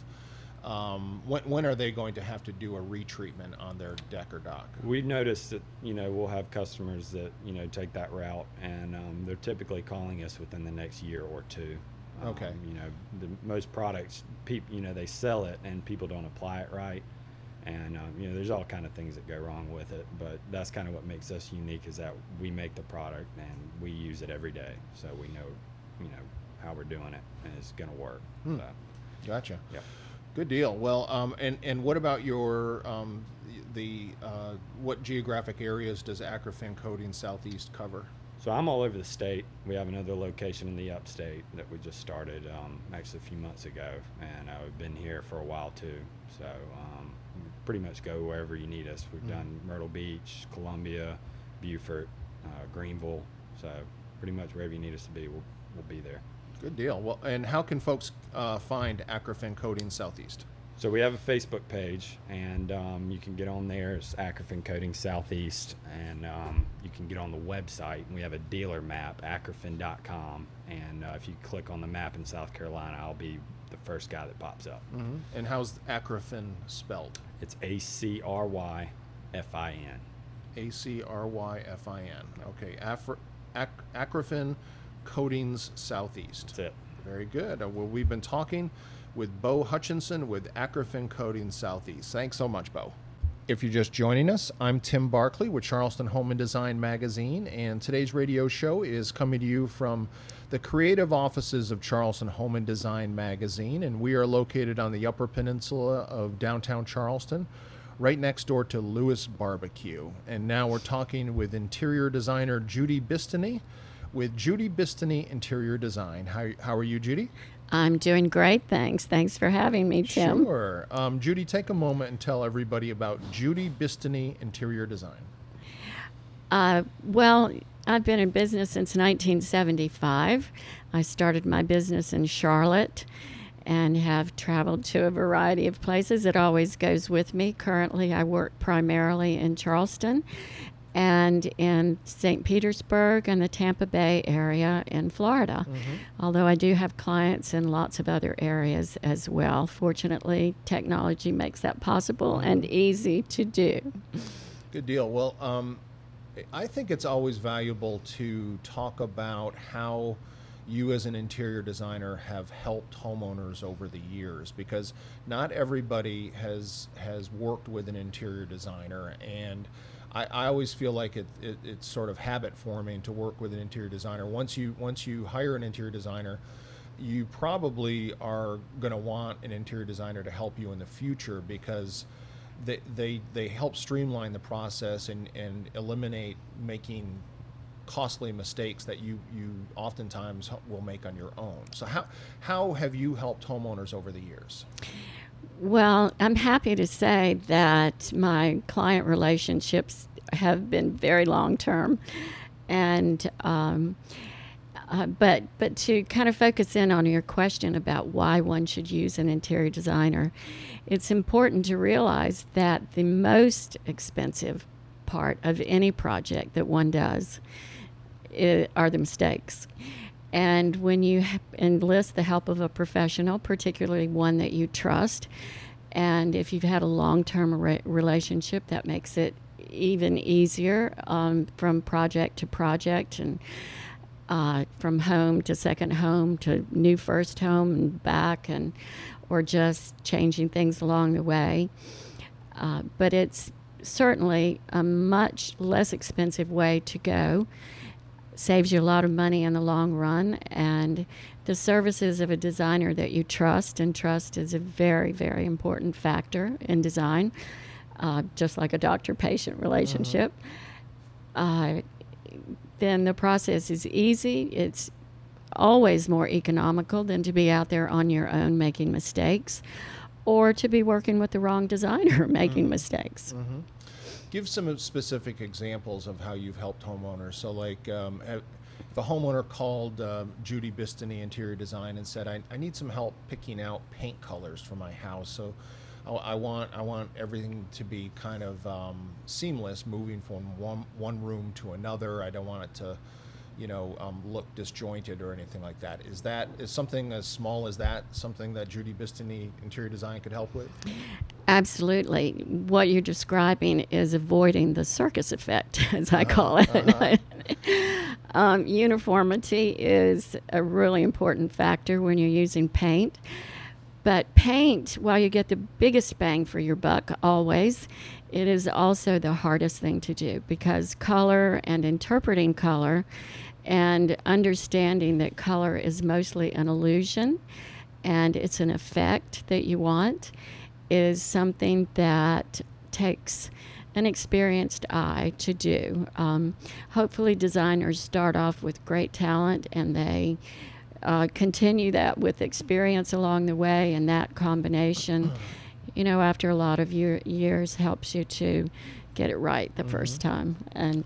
um, when when are they going to have to do a retreatment on their deck or dock? We've noticed that, you know, we'll have customers that, you know, take that route, and um, they're typically calling us within the next year or two. Um, Okay. You know, the most products, peop, you know, they sell it and people don't apply it right. And, um, you know, there's all kind of things that go wrong with it, but that's kind of what makes us unique, is that we make the product and we use it every day. So we know, you know, how we're doing it, and it's going to work. Hmm. So, Gotcha. yeah. Good deal. Well, um, and and what about your um, the uh, what geographic areas does Acrofin Coatings Southeast cover? So I'm all over the state. We have another location in the upstate that we just started um, actually a few months ago, and uh, we've been here for a while too. So um, we pretty much go wherever you need us. We've Mm. done Myrtle Beach, Columbia, Beaufort, uh, Greenville. So pretty much wherever you need us to be, we'll, we'll be there. Good deal. Well, and how can folks uh, find Acrofin Coatings Southeast? So we have a Facebook page, and um, you can get on there. It's Acrofin Coating Southeast, and um, you can get on the website. And we have a dealer map, acrofin dot com, and uh, if you click on the map in South Carolina, I'll be the first guy that pops up. Mm-hmm. And how's Acrofin spelled? It's A C R Y F I N. A C R Y F I N. Okay. Afro, Ac- Acrofin Coatings Southeast. That's it. Very good. Uh, well, we've been talking with Bo Hutchinson with Acrofin Coatings Southeast. Thanks so much, Bo. If you're just joining us, I'm Tim Barkley with Charleston Home and Design Magazine, and today's radio show is coming to you from the creative offices of Charleston Home and Design Magazine, and we are located on the Upper Peninsula of downtown Charleston, right next door to Lewis Barbecue. And now we're talking with interior designer Judy Bistany with Judy Bistany Interior Design. How, how are you, Judy? I'm doing great, thanks. Thanks for having me, Tim. Sure. Um, Judy, take a moment and tell everybody about Judy Bistany Interior Design. Uh, well, I've been in business since nineteen seventy-five. I started my business in Charlotte and have traveled to a variety of places. It always goes with me. Currently, I work primarily in Charleston and in Saint Petersburg and the Tampa Bay area in Florida, Mm-hmm. although I do have clients in lots of other areas as well. Fortunately, technology makes that possible and easy to do. Good deal. Well, um, I think it's always valuable to talk about how you as an interior designer have helped homeowners over the years, because not everybody has has worked with an interior designer, and I, I always feel like it, it it's sort of habit forming to work with an interior designer. Once you once you hire an interior designer, you probably are going to want an interior designer to help you in the future, because they, they they help streamline the process and, and eliminate making costly mistakes that you you oftentimes will make on your own. So how how have you helped homeowners over the years? Well, I'm happy to say that my client relationships have been very long term, and um, uh, but but to kind of focus in on your question about why one should use an interior designer, it's important to realize that the most expensive part of any project that one does i- are the mistakes. And when you ha- enlist the help of a professional, particularly one that you trust, and if you've had a long-term re- relationship, that makes it even easier um, from project to project, and uh, from home to second home to new first home and back, and or just changing things along the way. Uh, but it's certainly a much less expensive way to go. Saves you a lot of money in the long run, and the services of a designer that you trust, and trust is a very, very important factor in design, uh, just like a doctor-patient relationship. Uh, then the process is easy. It's always more economical than to be out there on your own making mistakes, or to be working with the wrong designer making mistakes. Mm-hmm. Give some specific examples of how you've helped homeowners. So, like, um, if a homeowner called uh, Judy Bistany Interior Design and said, I, I need some help picking out paint colors for my house. So I, I want I want everything to be kind of um, seamless, moving from one, one room to another. I don't want it to, you know, um, look disjointed or anything like that. Is that, is something as small as that something that Judy Bistany Interior Design could help with? Absolutely. What you're describing is avoiding the circus effect, as I call it. Uh-huh. um, uniformity is a really important factor when you're using paint. But paint, while you get the biggest bang for your buck always, it is also the hardest thing to do, because color and interpreting color and understanding that color is mostly an illusion and it's an effect that you want is something that takes an experienced eye to do. Um, hopefully designers start off with great talent, and they uh, continue that with experience along the way, and that combination, you know, after a lot of year, years helps you to get it right the mm-hmm. first time. And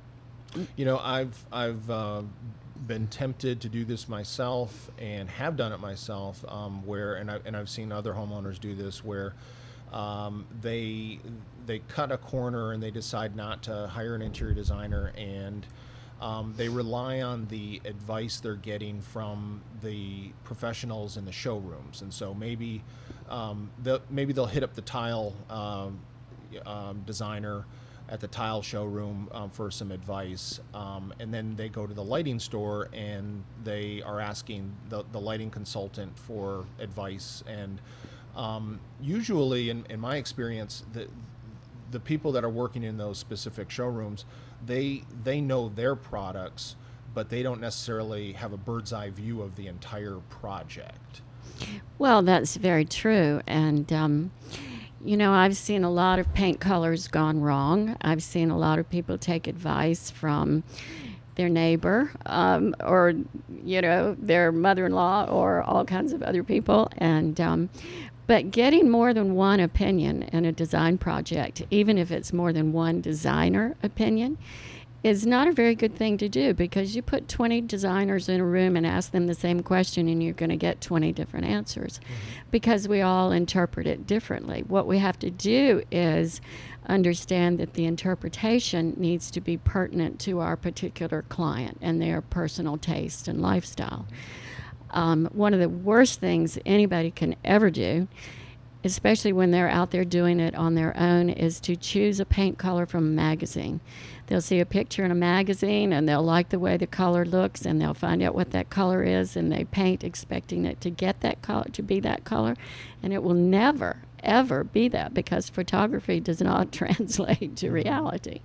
you know, I've I've uh, been tempted to do this myself, and have done it myself, um, where and I and I've seen other homeowners do this, where um, they they cut a corner and they decide not to hire an interior designer, and um, they rely on the advice they're getting from the professionals in the showrooms. And so maybe um, they'll, maybe they'll hit up the tile um, um, designer at the tile showroom um, for some advice, um, and then they go to the lighting store and they are asking the, the lighting consultant for advice. And um, usually, in, in my experience, the the people that are working in those specific showrooms, they they know their products, but they don't necessarily have a bird's eye view of the entire project. Well, that's very true. And um, you know, I've seen a lot of paint colors gone wrong. I've seen a lot of people take advice from their neighbor um, or, you know, their mother-in-law or all kinds of other people. And um, but getting more than one opinion in a design project, even if it's more than one designer opinion, is not a very good thing to do, because you put twenty designers in a room and ask them the same question and you're going to get twenty different answers, mm-hmm. because we all interpret it differently. What we have to do is understand that the interpretation needs to be pertinent to our particular client and their personal taste and lifestyle. Um, one of the worst things anybody can ever do, especially when they're out there doing it on their own, is to choose a paint color from a magazine. They'll see a picture in a magazine and they'll like the way the color looks, and they'll find out what that color is, and they paint expecting it to get that color, to be that color, and it will never, ever be that, because photography does not translate to reality.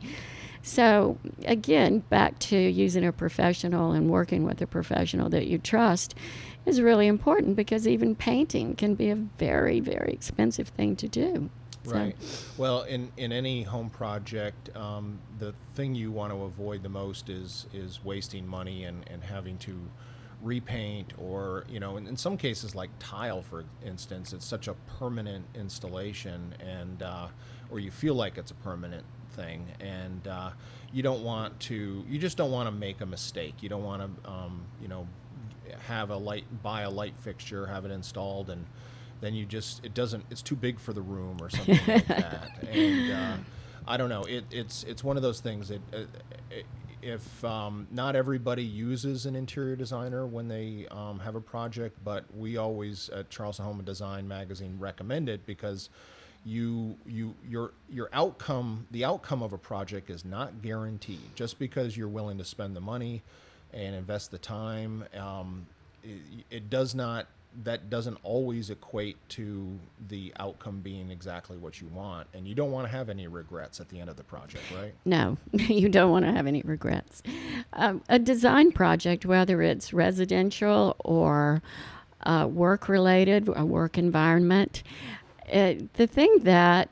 So again, back to using a professional and working with a professional that you trust is really important, because even painting can be a very, very expensive thing to do. So, Right. Well, in, in any home project, um, the thing you want to avoid the most is is wasting money and, and having to repaint, or, you know, in, in some cases like tile, for instance, it's such a permanent installation, and uh, or you feel like it's a permanent thing, and uh, you don't want to, you just don't want to make a mistake. You don't want to, um, you know, have a light, buy a light fixture, have it installed, and then you just, it doesn't, it's too big for the room or something like that. And uh, I don't know, it, it's it's one of those things that uh, it, if um, not everybody uses an interior designer when they um, have a project, but we always at Charleston Home and Design Magazine recommend it, because you you your your outcome, the outcome of a project is not guaranteed. Just because you're willing to spend the money and invest the time, um, it, it does not, that doesn't always equate to the outcome being exactly what you want, and you don't want to have any regrets at the end of the project, right? No, you don't want to have any regrets. Um, a design project, whether it's residential or uh, work-related, a work environment, it, the thing that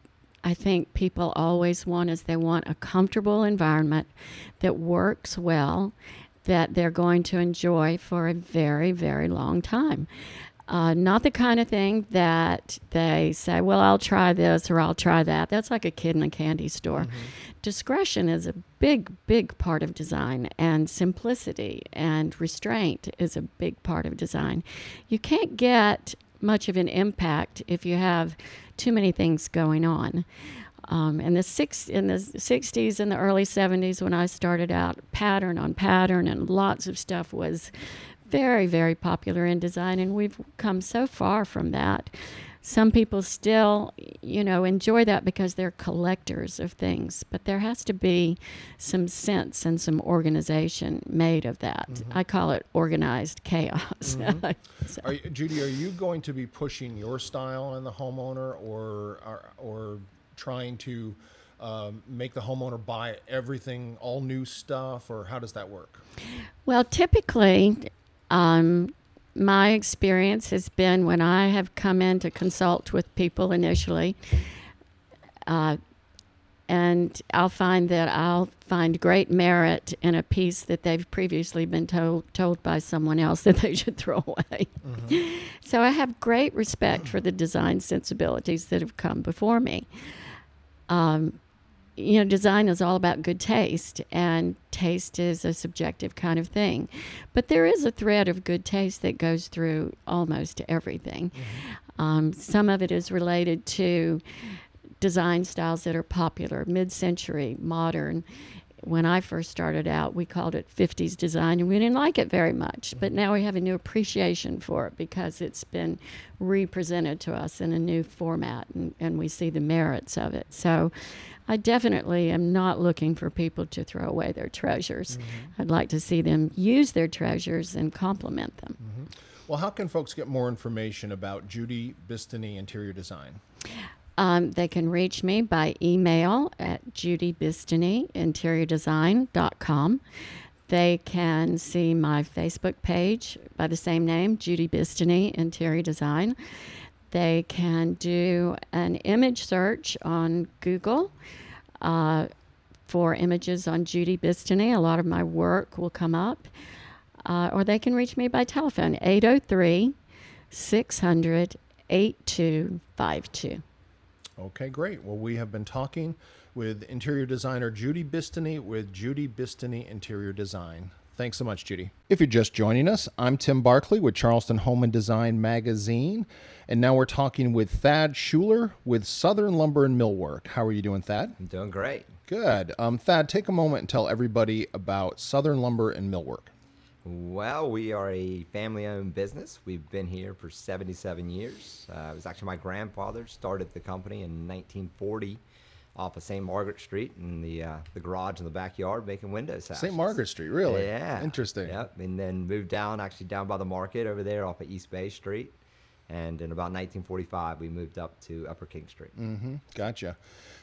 I think people always want is they want a comfortable environment that works well, that they're going to enjoy for a very, very long time. Uh, not the kind of thing that they say, well, I'll try this or I'll try that. That's like a kid in a candy store. Mm-hmm. Discretion is a big, big part of design, and simplicity and restraint is a big part of design. You can't get much of an impact if you have too many things going on. Um, in the six in the sixties and the early seventies, when I started out, pattern on pattern and lots of stuff was very, very popular in design, and we've come so far from that. Some people still, you know, enjoy that because they're collectors of things, but there has to be some sense and some organization made of that. Mm-hmm. I call it organized chaos. Mm-hmm. So. Are you, Judy, are you going to be pushing your style on the homeowner, or or, or trying to um, make the homeowner buy everything, all new stuff, or how does that work? Well, typically, um, my experience has been when I have come in to consult with people initially, uh, and I'll find that I'll find great merit in a piece that they've previously been told told by someone else that they should throw away. Mm-hmm. So I have great respect for the design sensibilities that have come before me. Um, you know, design is all about good taste, and taste is a subjective kind of thing. But there is a thread of good taste that goes through almost everything. Mm-hmm. Um, some of it is related to design styles that are popular, mid-century, modern. When I first started out, we called it fifties design, and we didn't like it very much. But now we have a new appreciation for it because it's been represented to us in a new format, and, and we see the merits of it. So I definitely am not looking for people to throw away their treasures. Mm-hmm. I'd like to see them use their treasures and complement them. Mm-hmm. Well, how can folks get more information about Judy Bistany Interior Design? Um, they can reach me by email at judy bistany interior design dot com. They can see my Facebook page by the same name, Judy Bistany Interior Design. They can do an image search on Google uh, for images on Judy Bistany. A lot of my work will come up. Uh, or they can reach me by telephone, eight oh three, six hundred, eight two five two. Okay, great. Well, we have been talking with interior designer Judy Bistany with Judy Bistany Interior Design. Thanks so much, Judy. If you're just joining us, I'm Tim Barkley with Charleston Home and Design Magazine, and now we're talking with Thad Schuler with Southern Lumber and Millwork. How are you doing, Thad? I'm doing great. Good. Um, Thad, take a moment and tell everybody about Southern Lumber and Millwork. Well, we are a family-owned business. We've been here for seventy-seven years. Uh, it was actually my grandfather started the company in nineteen forty off of Saint Margaret Street in the uh, the garage in the backyard making window sashes. Saint Margaret Street, really? Yeah. Interesting. Yep. And then moved down, actually down by the market over there off of East Bay Street. And in about nineteen forty-five, we moved up to Upper King Street. Mm-hmm. Gotcha.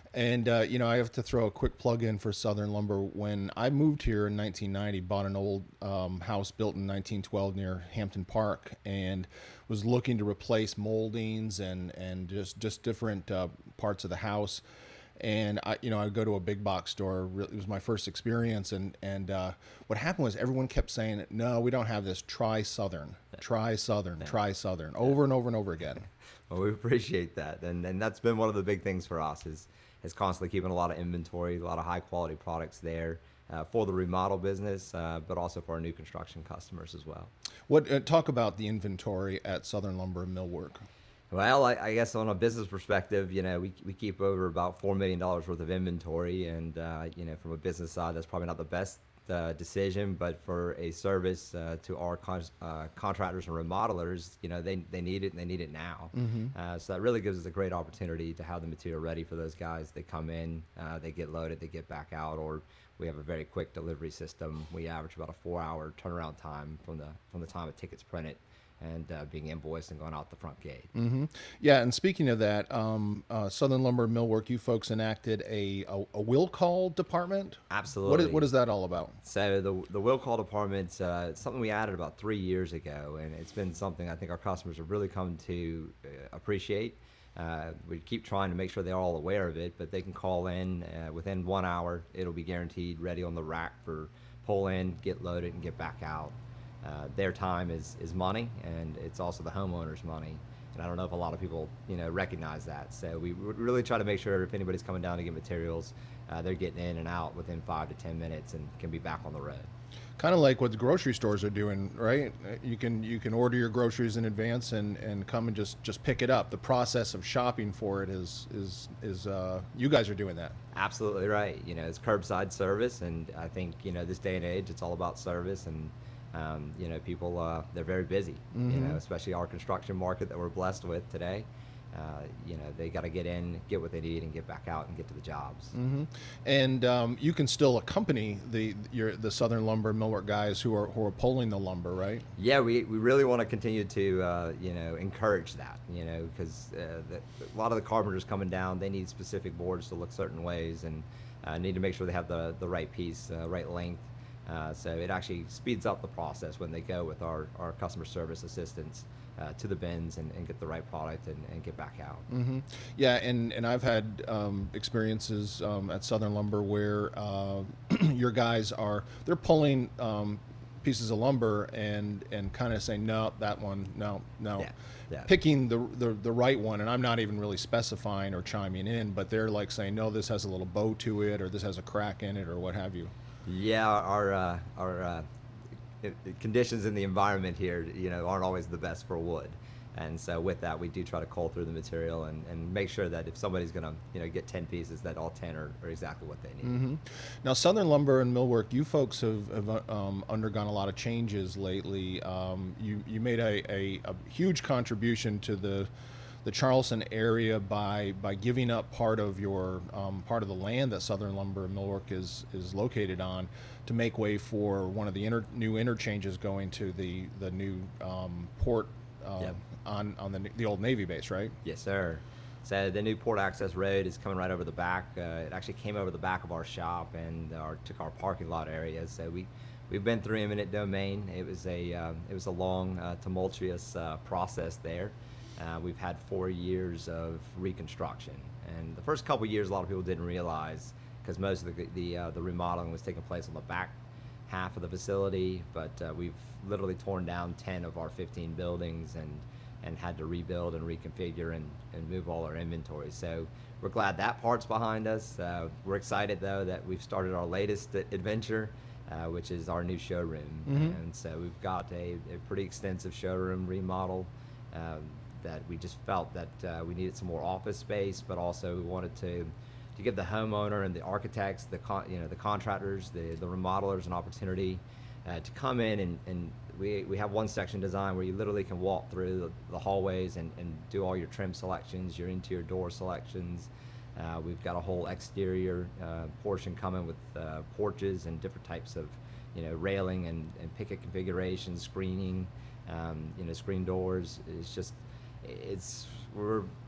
And, uh, you know, I have to throw a quick plug in for Southern Lumber. When I moved here in nineteen ninety, bought an old um, house built in nineteen twelve near Hampton Park, and was looking to replace moldings and, and just, just different uh, parts of the house. And I, you know, I'd go to a big box store. It was my first experience, and and uh, what happened was everyone kept saying, "No, we don't have this. Try Southern, try Southern, try Southern," over and over and over again. Well, we appreciate that, and and that's been one of the big things for us is is constantly keeping a lot of inventory, a lot of high quality products there uh, for the remodel business, uh, but also for our new construction customers as well. What uh, talk about the inventory at Southern Lumber and Millwork? Well, I, I guess on a business perspective, you know, we, we keep over about four million dollars worth of inventory. And, uh, you know, from a business side, that's probably not the best uh, decision. But for a service uh, to our con- uh, contractors and remodelers, you know, they, they need it and they need it now. Mm-hmm. Uh, so that really gives us a great opportunity to have the material ready for those guys. They come in, uh, they get loaded, they get back out, or we have a very quick delivery system. We average about a four hour turnaround time from the from the time a ticket's printed and uh, being invoiced and going out the front gate. Mm-hmm. Yeah, and speaking of that, um, uh, Southern Lumber and Millwork, you folks enacted a, a, a will call department? Absolutely. What is, what is that all about? So the the will call department, uh, it's something we added about three years ago, and it's been something I think our customers have really come to uh, appreciate. Uh, we keep trying to make sure they're all aware of it, but they can call in uh, within one hour. It'll be guaranteed ready on the rack for pull in, get loaded, and get back out. Uh, their time is, is money, and it's also the homeowner's money. And I don't know if a lot of people, you know, recognize that. So we really try to make sure if anybody's coming down to get materials, uh, they're getting in and out within five to ten minutes and can be back on the road. Kind of like what the grocery stores are doing, right? You can you can order your groceries in advance and, and come and just, just pick it up. The process of shopping for it is is is uh, you guys are doing that. Absolutely right. You know, it's curbside service, and I think, you know, this day and age, it's all about service. And Um, you know, people, uh, they're very busy, mm-hmm. you know, especially our construction market that we're blessed with today. Uh, you know, they got to get in, get what they need, and get back out and get to the jobs. Mm-hmm. And um, you can still accompany the your, the Southern Lumber and Millwork guys who are who are pulling the lumber, right? Yeah, we, we really want to continue to, uh, you know, encourage that, you know, because uh, a lot of the carpenters coming down, they need specific boards to look certain ways, and uh, need to make sure they have the, the right piece, uh, right length. Uh, so it actually speeds up the process when they go with our, our customer service assistants uh, to the bins and, and get the right product and, and get back out. Mm-hmm. Yeah, and, and I've had um, experiences um, at Southern Lumber where uh, your guys are, they're pulling um, pieces of lumber and, and kind of saying, no, that one, no, no. Yeah, yeah. Picking the, the the right one, and I'm not even really specifying or chiming in, but they're like saying, no, this has a little bow to it, or this has a crack in it, or what have you. Yeah, our uh, our uh, conditions in the environment here, you know, aren't always the best for wood, and so with that, we do try to cull through the material and, and make sure that if somebody's going to, you know, get ten pieces, that all ten are, are exactly what they need. Mm-hmm. Now, Southern Lumber and Millwork, you folks have, have um, undergone a lot of changes lately. Um, you you made a, a, a huge contribution to the the Charleston area by by giving up part of your um, part of the land that Southern Lumber and Millwork is is located on to make way for one of the inter, new interchanges going to the the new um, port uh, Yep. on on the the old Navy base, right? Yes, sir. So the new port access road is coming right over the back. Uh, it actually came over the back of our shop and our, took our parking lot area. So we we've been through eminent domain. It was a um, it was a long, uh, tumultuous uh, process there. Uh, we've had four years of reconstruction, and the first couple years, a lot of people didn't realize because most of the the, uh, the remodeling was taking place on the back half of the facility. But uh, we've literally torn down ten of our fifteen buildings and and had to rebuild and reconfigure and, and move all our inventory. So we're glad that part's behind us. Uh, we're excited though that we've started our latest adventure, uh, which is our new showroom. Mm-hmm. And so we've got a, a pretty extensive showroom remodel. Um, that we just felt that uh, we needed some more office space, but also we wanted to to give the homeowner and the architects, the con- you know the contractors, the the remodelers an opportunity uh, to come in and, and we we have one section design where you literally can walk through the, the hallways and, and do all your trim selections, your interior door selections. Uh, we've got a whole exterior uh, portion coming with uh, porches and different types of you know railing and, and picket configurations, screening, um, you know screen doors. It's just It's we're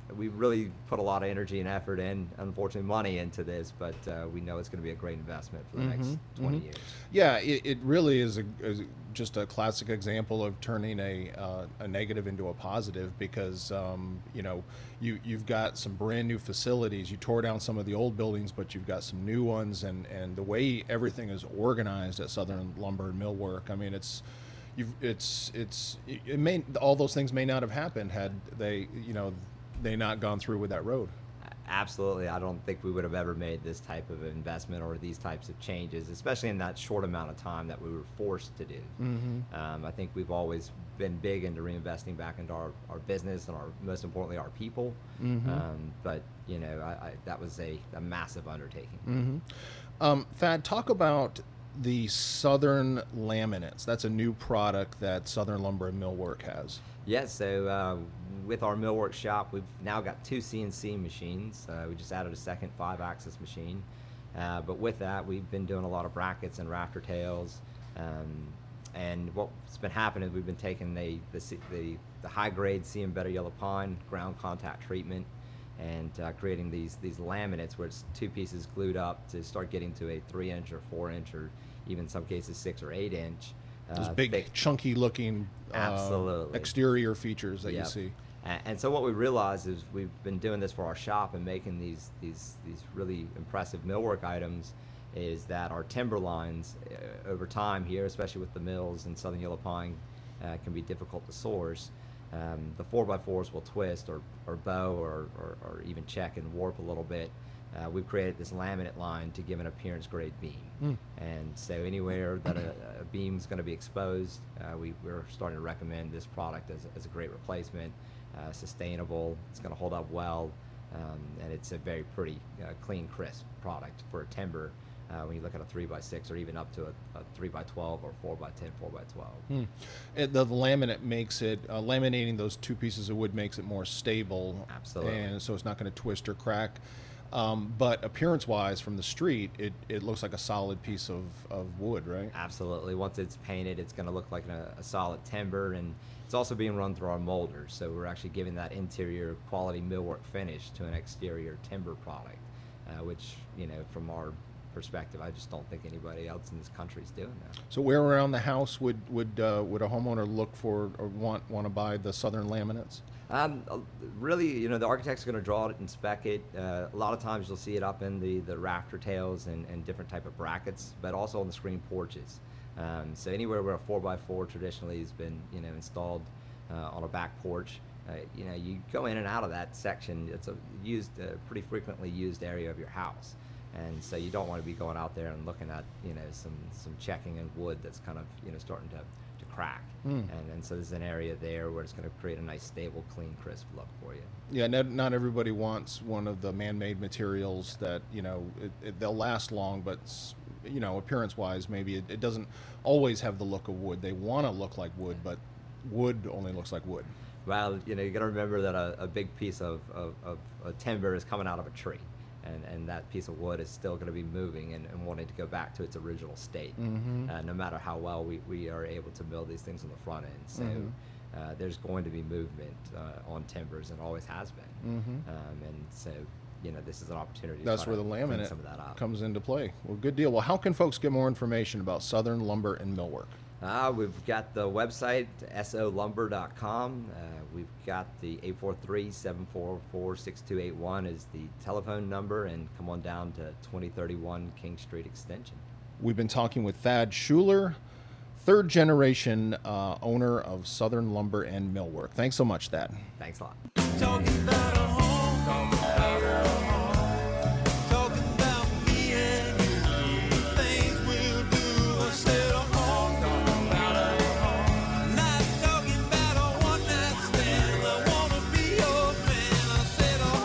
we really put a lot of energy and effort and, unfortunately, money into this, but uh, we know it's going to be a great investment for the Mm-hmm, next twenty years. Yeah, it, it really is, a, is just a classic example of turning a uh, a negative into a positive, because um, you know you you've got some brand new facilities. You tore down some of the old buildings, but you've got some new ones, and and the way everything is organized at Southern Lumber and Millwork, I mean, it's you've it's it's it may all those things may not have happened had they you know they not gone through with that road. Absolutely. I don't think we would have ever made this type of investment or these types of changes, especially in that short amount of time that we were forced to do. Mm-hmm. Um, I think we've always been big into reinvesting back into our, our business and our, most importantly, our people. Mm-hmm. Um, but, you know, I, I, that was a, a massive undertaking. Mm-hmm. Um, Thad, talk about the Southern Laminates. That's a new product that Southern Lumber and Millwork has. Yes, so uh, with our millwork shop, we've now got two C N C machines. Uh, we just added a second five-axis machine. Uh, but with that, we've been doing a lot of brackets and rafter tails. Um, and what's been happening is we've been taking the, the, the, the high-grade C M Better Yellow Pine ground contact treatment and uh, creating these, these laminates where it's two pieces glued up to start getting to a three-inch or four-inch or even in some cases six or eight-inch. Those uh, big, thick. chunky looking uh, Absolutely. exterior features that Yep. you see. A- And so what we realized is we've been doing this for our shop and making these these these really impressive millwork items, is that our timber lines uh, over time here, especially with the mills and Southern Yellow Pine, uh, can be difficult to source. Um, the four by fours will twist or, or bow or, or, or even check and warp a little bit. Uh, we've created this laminate line to give an appearance grade beam. Mm. And so anywhere that a, a beam is going to be exposed, uh, we, we're starting to recommend this product as, as a great replacement. Uh, sustainable, it's going to hold up well, um, and it's a very pretty, uh, clean, crisp product for a timber uh, when you look at a three by six or even up to a, a three by twelve or four by ten, four by twelve. Hmm. It, the laminate makes it, uh, laminating those two pieces of wood makes it more stable. Absolutely. And so it's not going to twist or crack. Um, but appearance-wise, from the street, it, it looks like a solid piece of, of wood, right? Absolutely. Once it's painted, it's going to look like a, a solid timber, and it's also being run through our molders. So we're actually giving that interior quality millwork finish to an exterior timber product, uh, which, you know, from our perspective, I just don't think anybody else in this country is doing that. So where around the house would would uh, would a homeowner look for or want want to buy the Southern Laminates? Um, uh, really, you know, the architect's going to draw it and spec it. Uh, a lot of times you'll see it up in the, the rafter tails and, and different type of brackets, but also on the screen porches. Um, so anywhere where a four by four traditionally has been, you know, installed uh, on a back porch, uh, you know, you go in and out of that section. It's a used, uh, pretty frequently used area of your house. And so you don't want to be going out there and looking at, you know, some, some checking and wood that's kind of, you know, starting to, to crack. Mm. And, and so there's an area there where it's going to create a nice, stable, clean, crisp look for you. Yeah, not, not everybody wants one of the man-made materials that, you know, it, it, they'll last long, but, s- you know, appearance-wise, maybe it, it doesn't always have the look of wood. They want to look like wood, but wood only looks like wood. Well, you know, you got to remember that a, a big piece of, of, of a timber is coming out of a tree. And, and that piece of wood is still going to be moving and, and wanting to go back to its original state, Mm-hmm. uh, no matter how well we, we are able to build these things on the front end. So Mhm. uh, there's going to be movement uh, on timbers, and always has been. Mhm. Um, and so, you know, this is an opportunity That's to where try the to clean laminate some of that up. comes into play. Well, good deal. Well, how can folks get more information about Southern Lumber and Millwork? Uh, we've got the website, S O lumber dot com. Uh, we've got the eight four three, seven four four, six two eight one is the telephone number, and come on down to twenty thirty-one King Street Extension. We've been talking with Thad Schuler, third generation uh, owner of Southern Lumber and Millwork. Thanks so much, Thad. Thanks a lot. Talking about a home, talking about a home, talking about me and you, the things we'll do. I said a home, talking about a home, not talking about a one night stand. I wanna be your man. I said a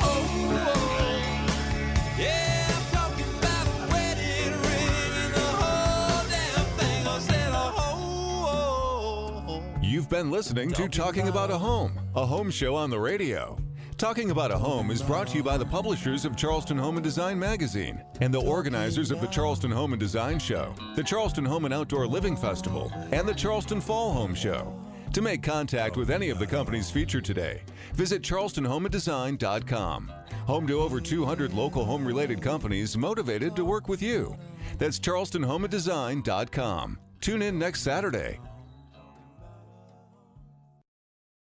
home, yeah, I'm talking about a wedding ring and the whole damn thing. I said a home. You've been listening to Talking About a Home, a home show on the radio. Talking About a Home is brought to you by the publishers of Charleston Home and Design magazine and the organizers of the Charleston Home and Design Show, the Charleston Home and Outdoor Living Festival, and the Charleston Fall Home Show. To make contact with any of the companies featured today, visit charleston home and design dot com. Home to over two hundred local home-related companies motivated to work with you. That's charleston home and design dot com. Tune in next Saturday.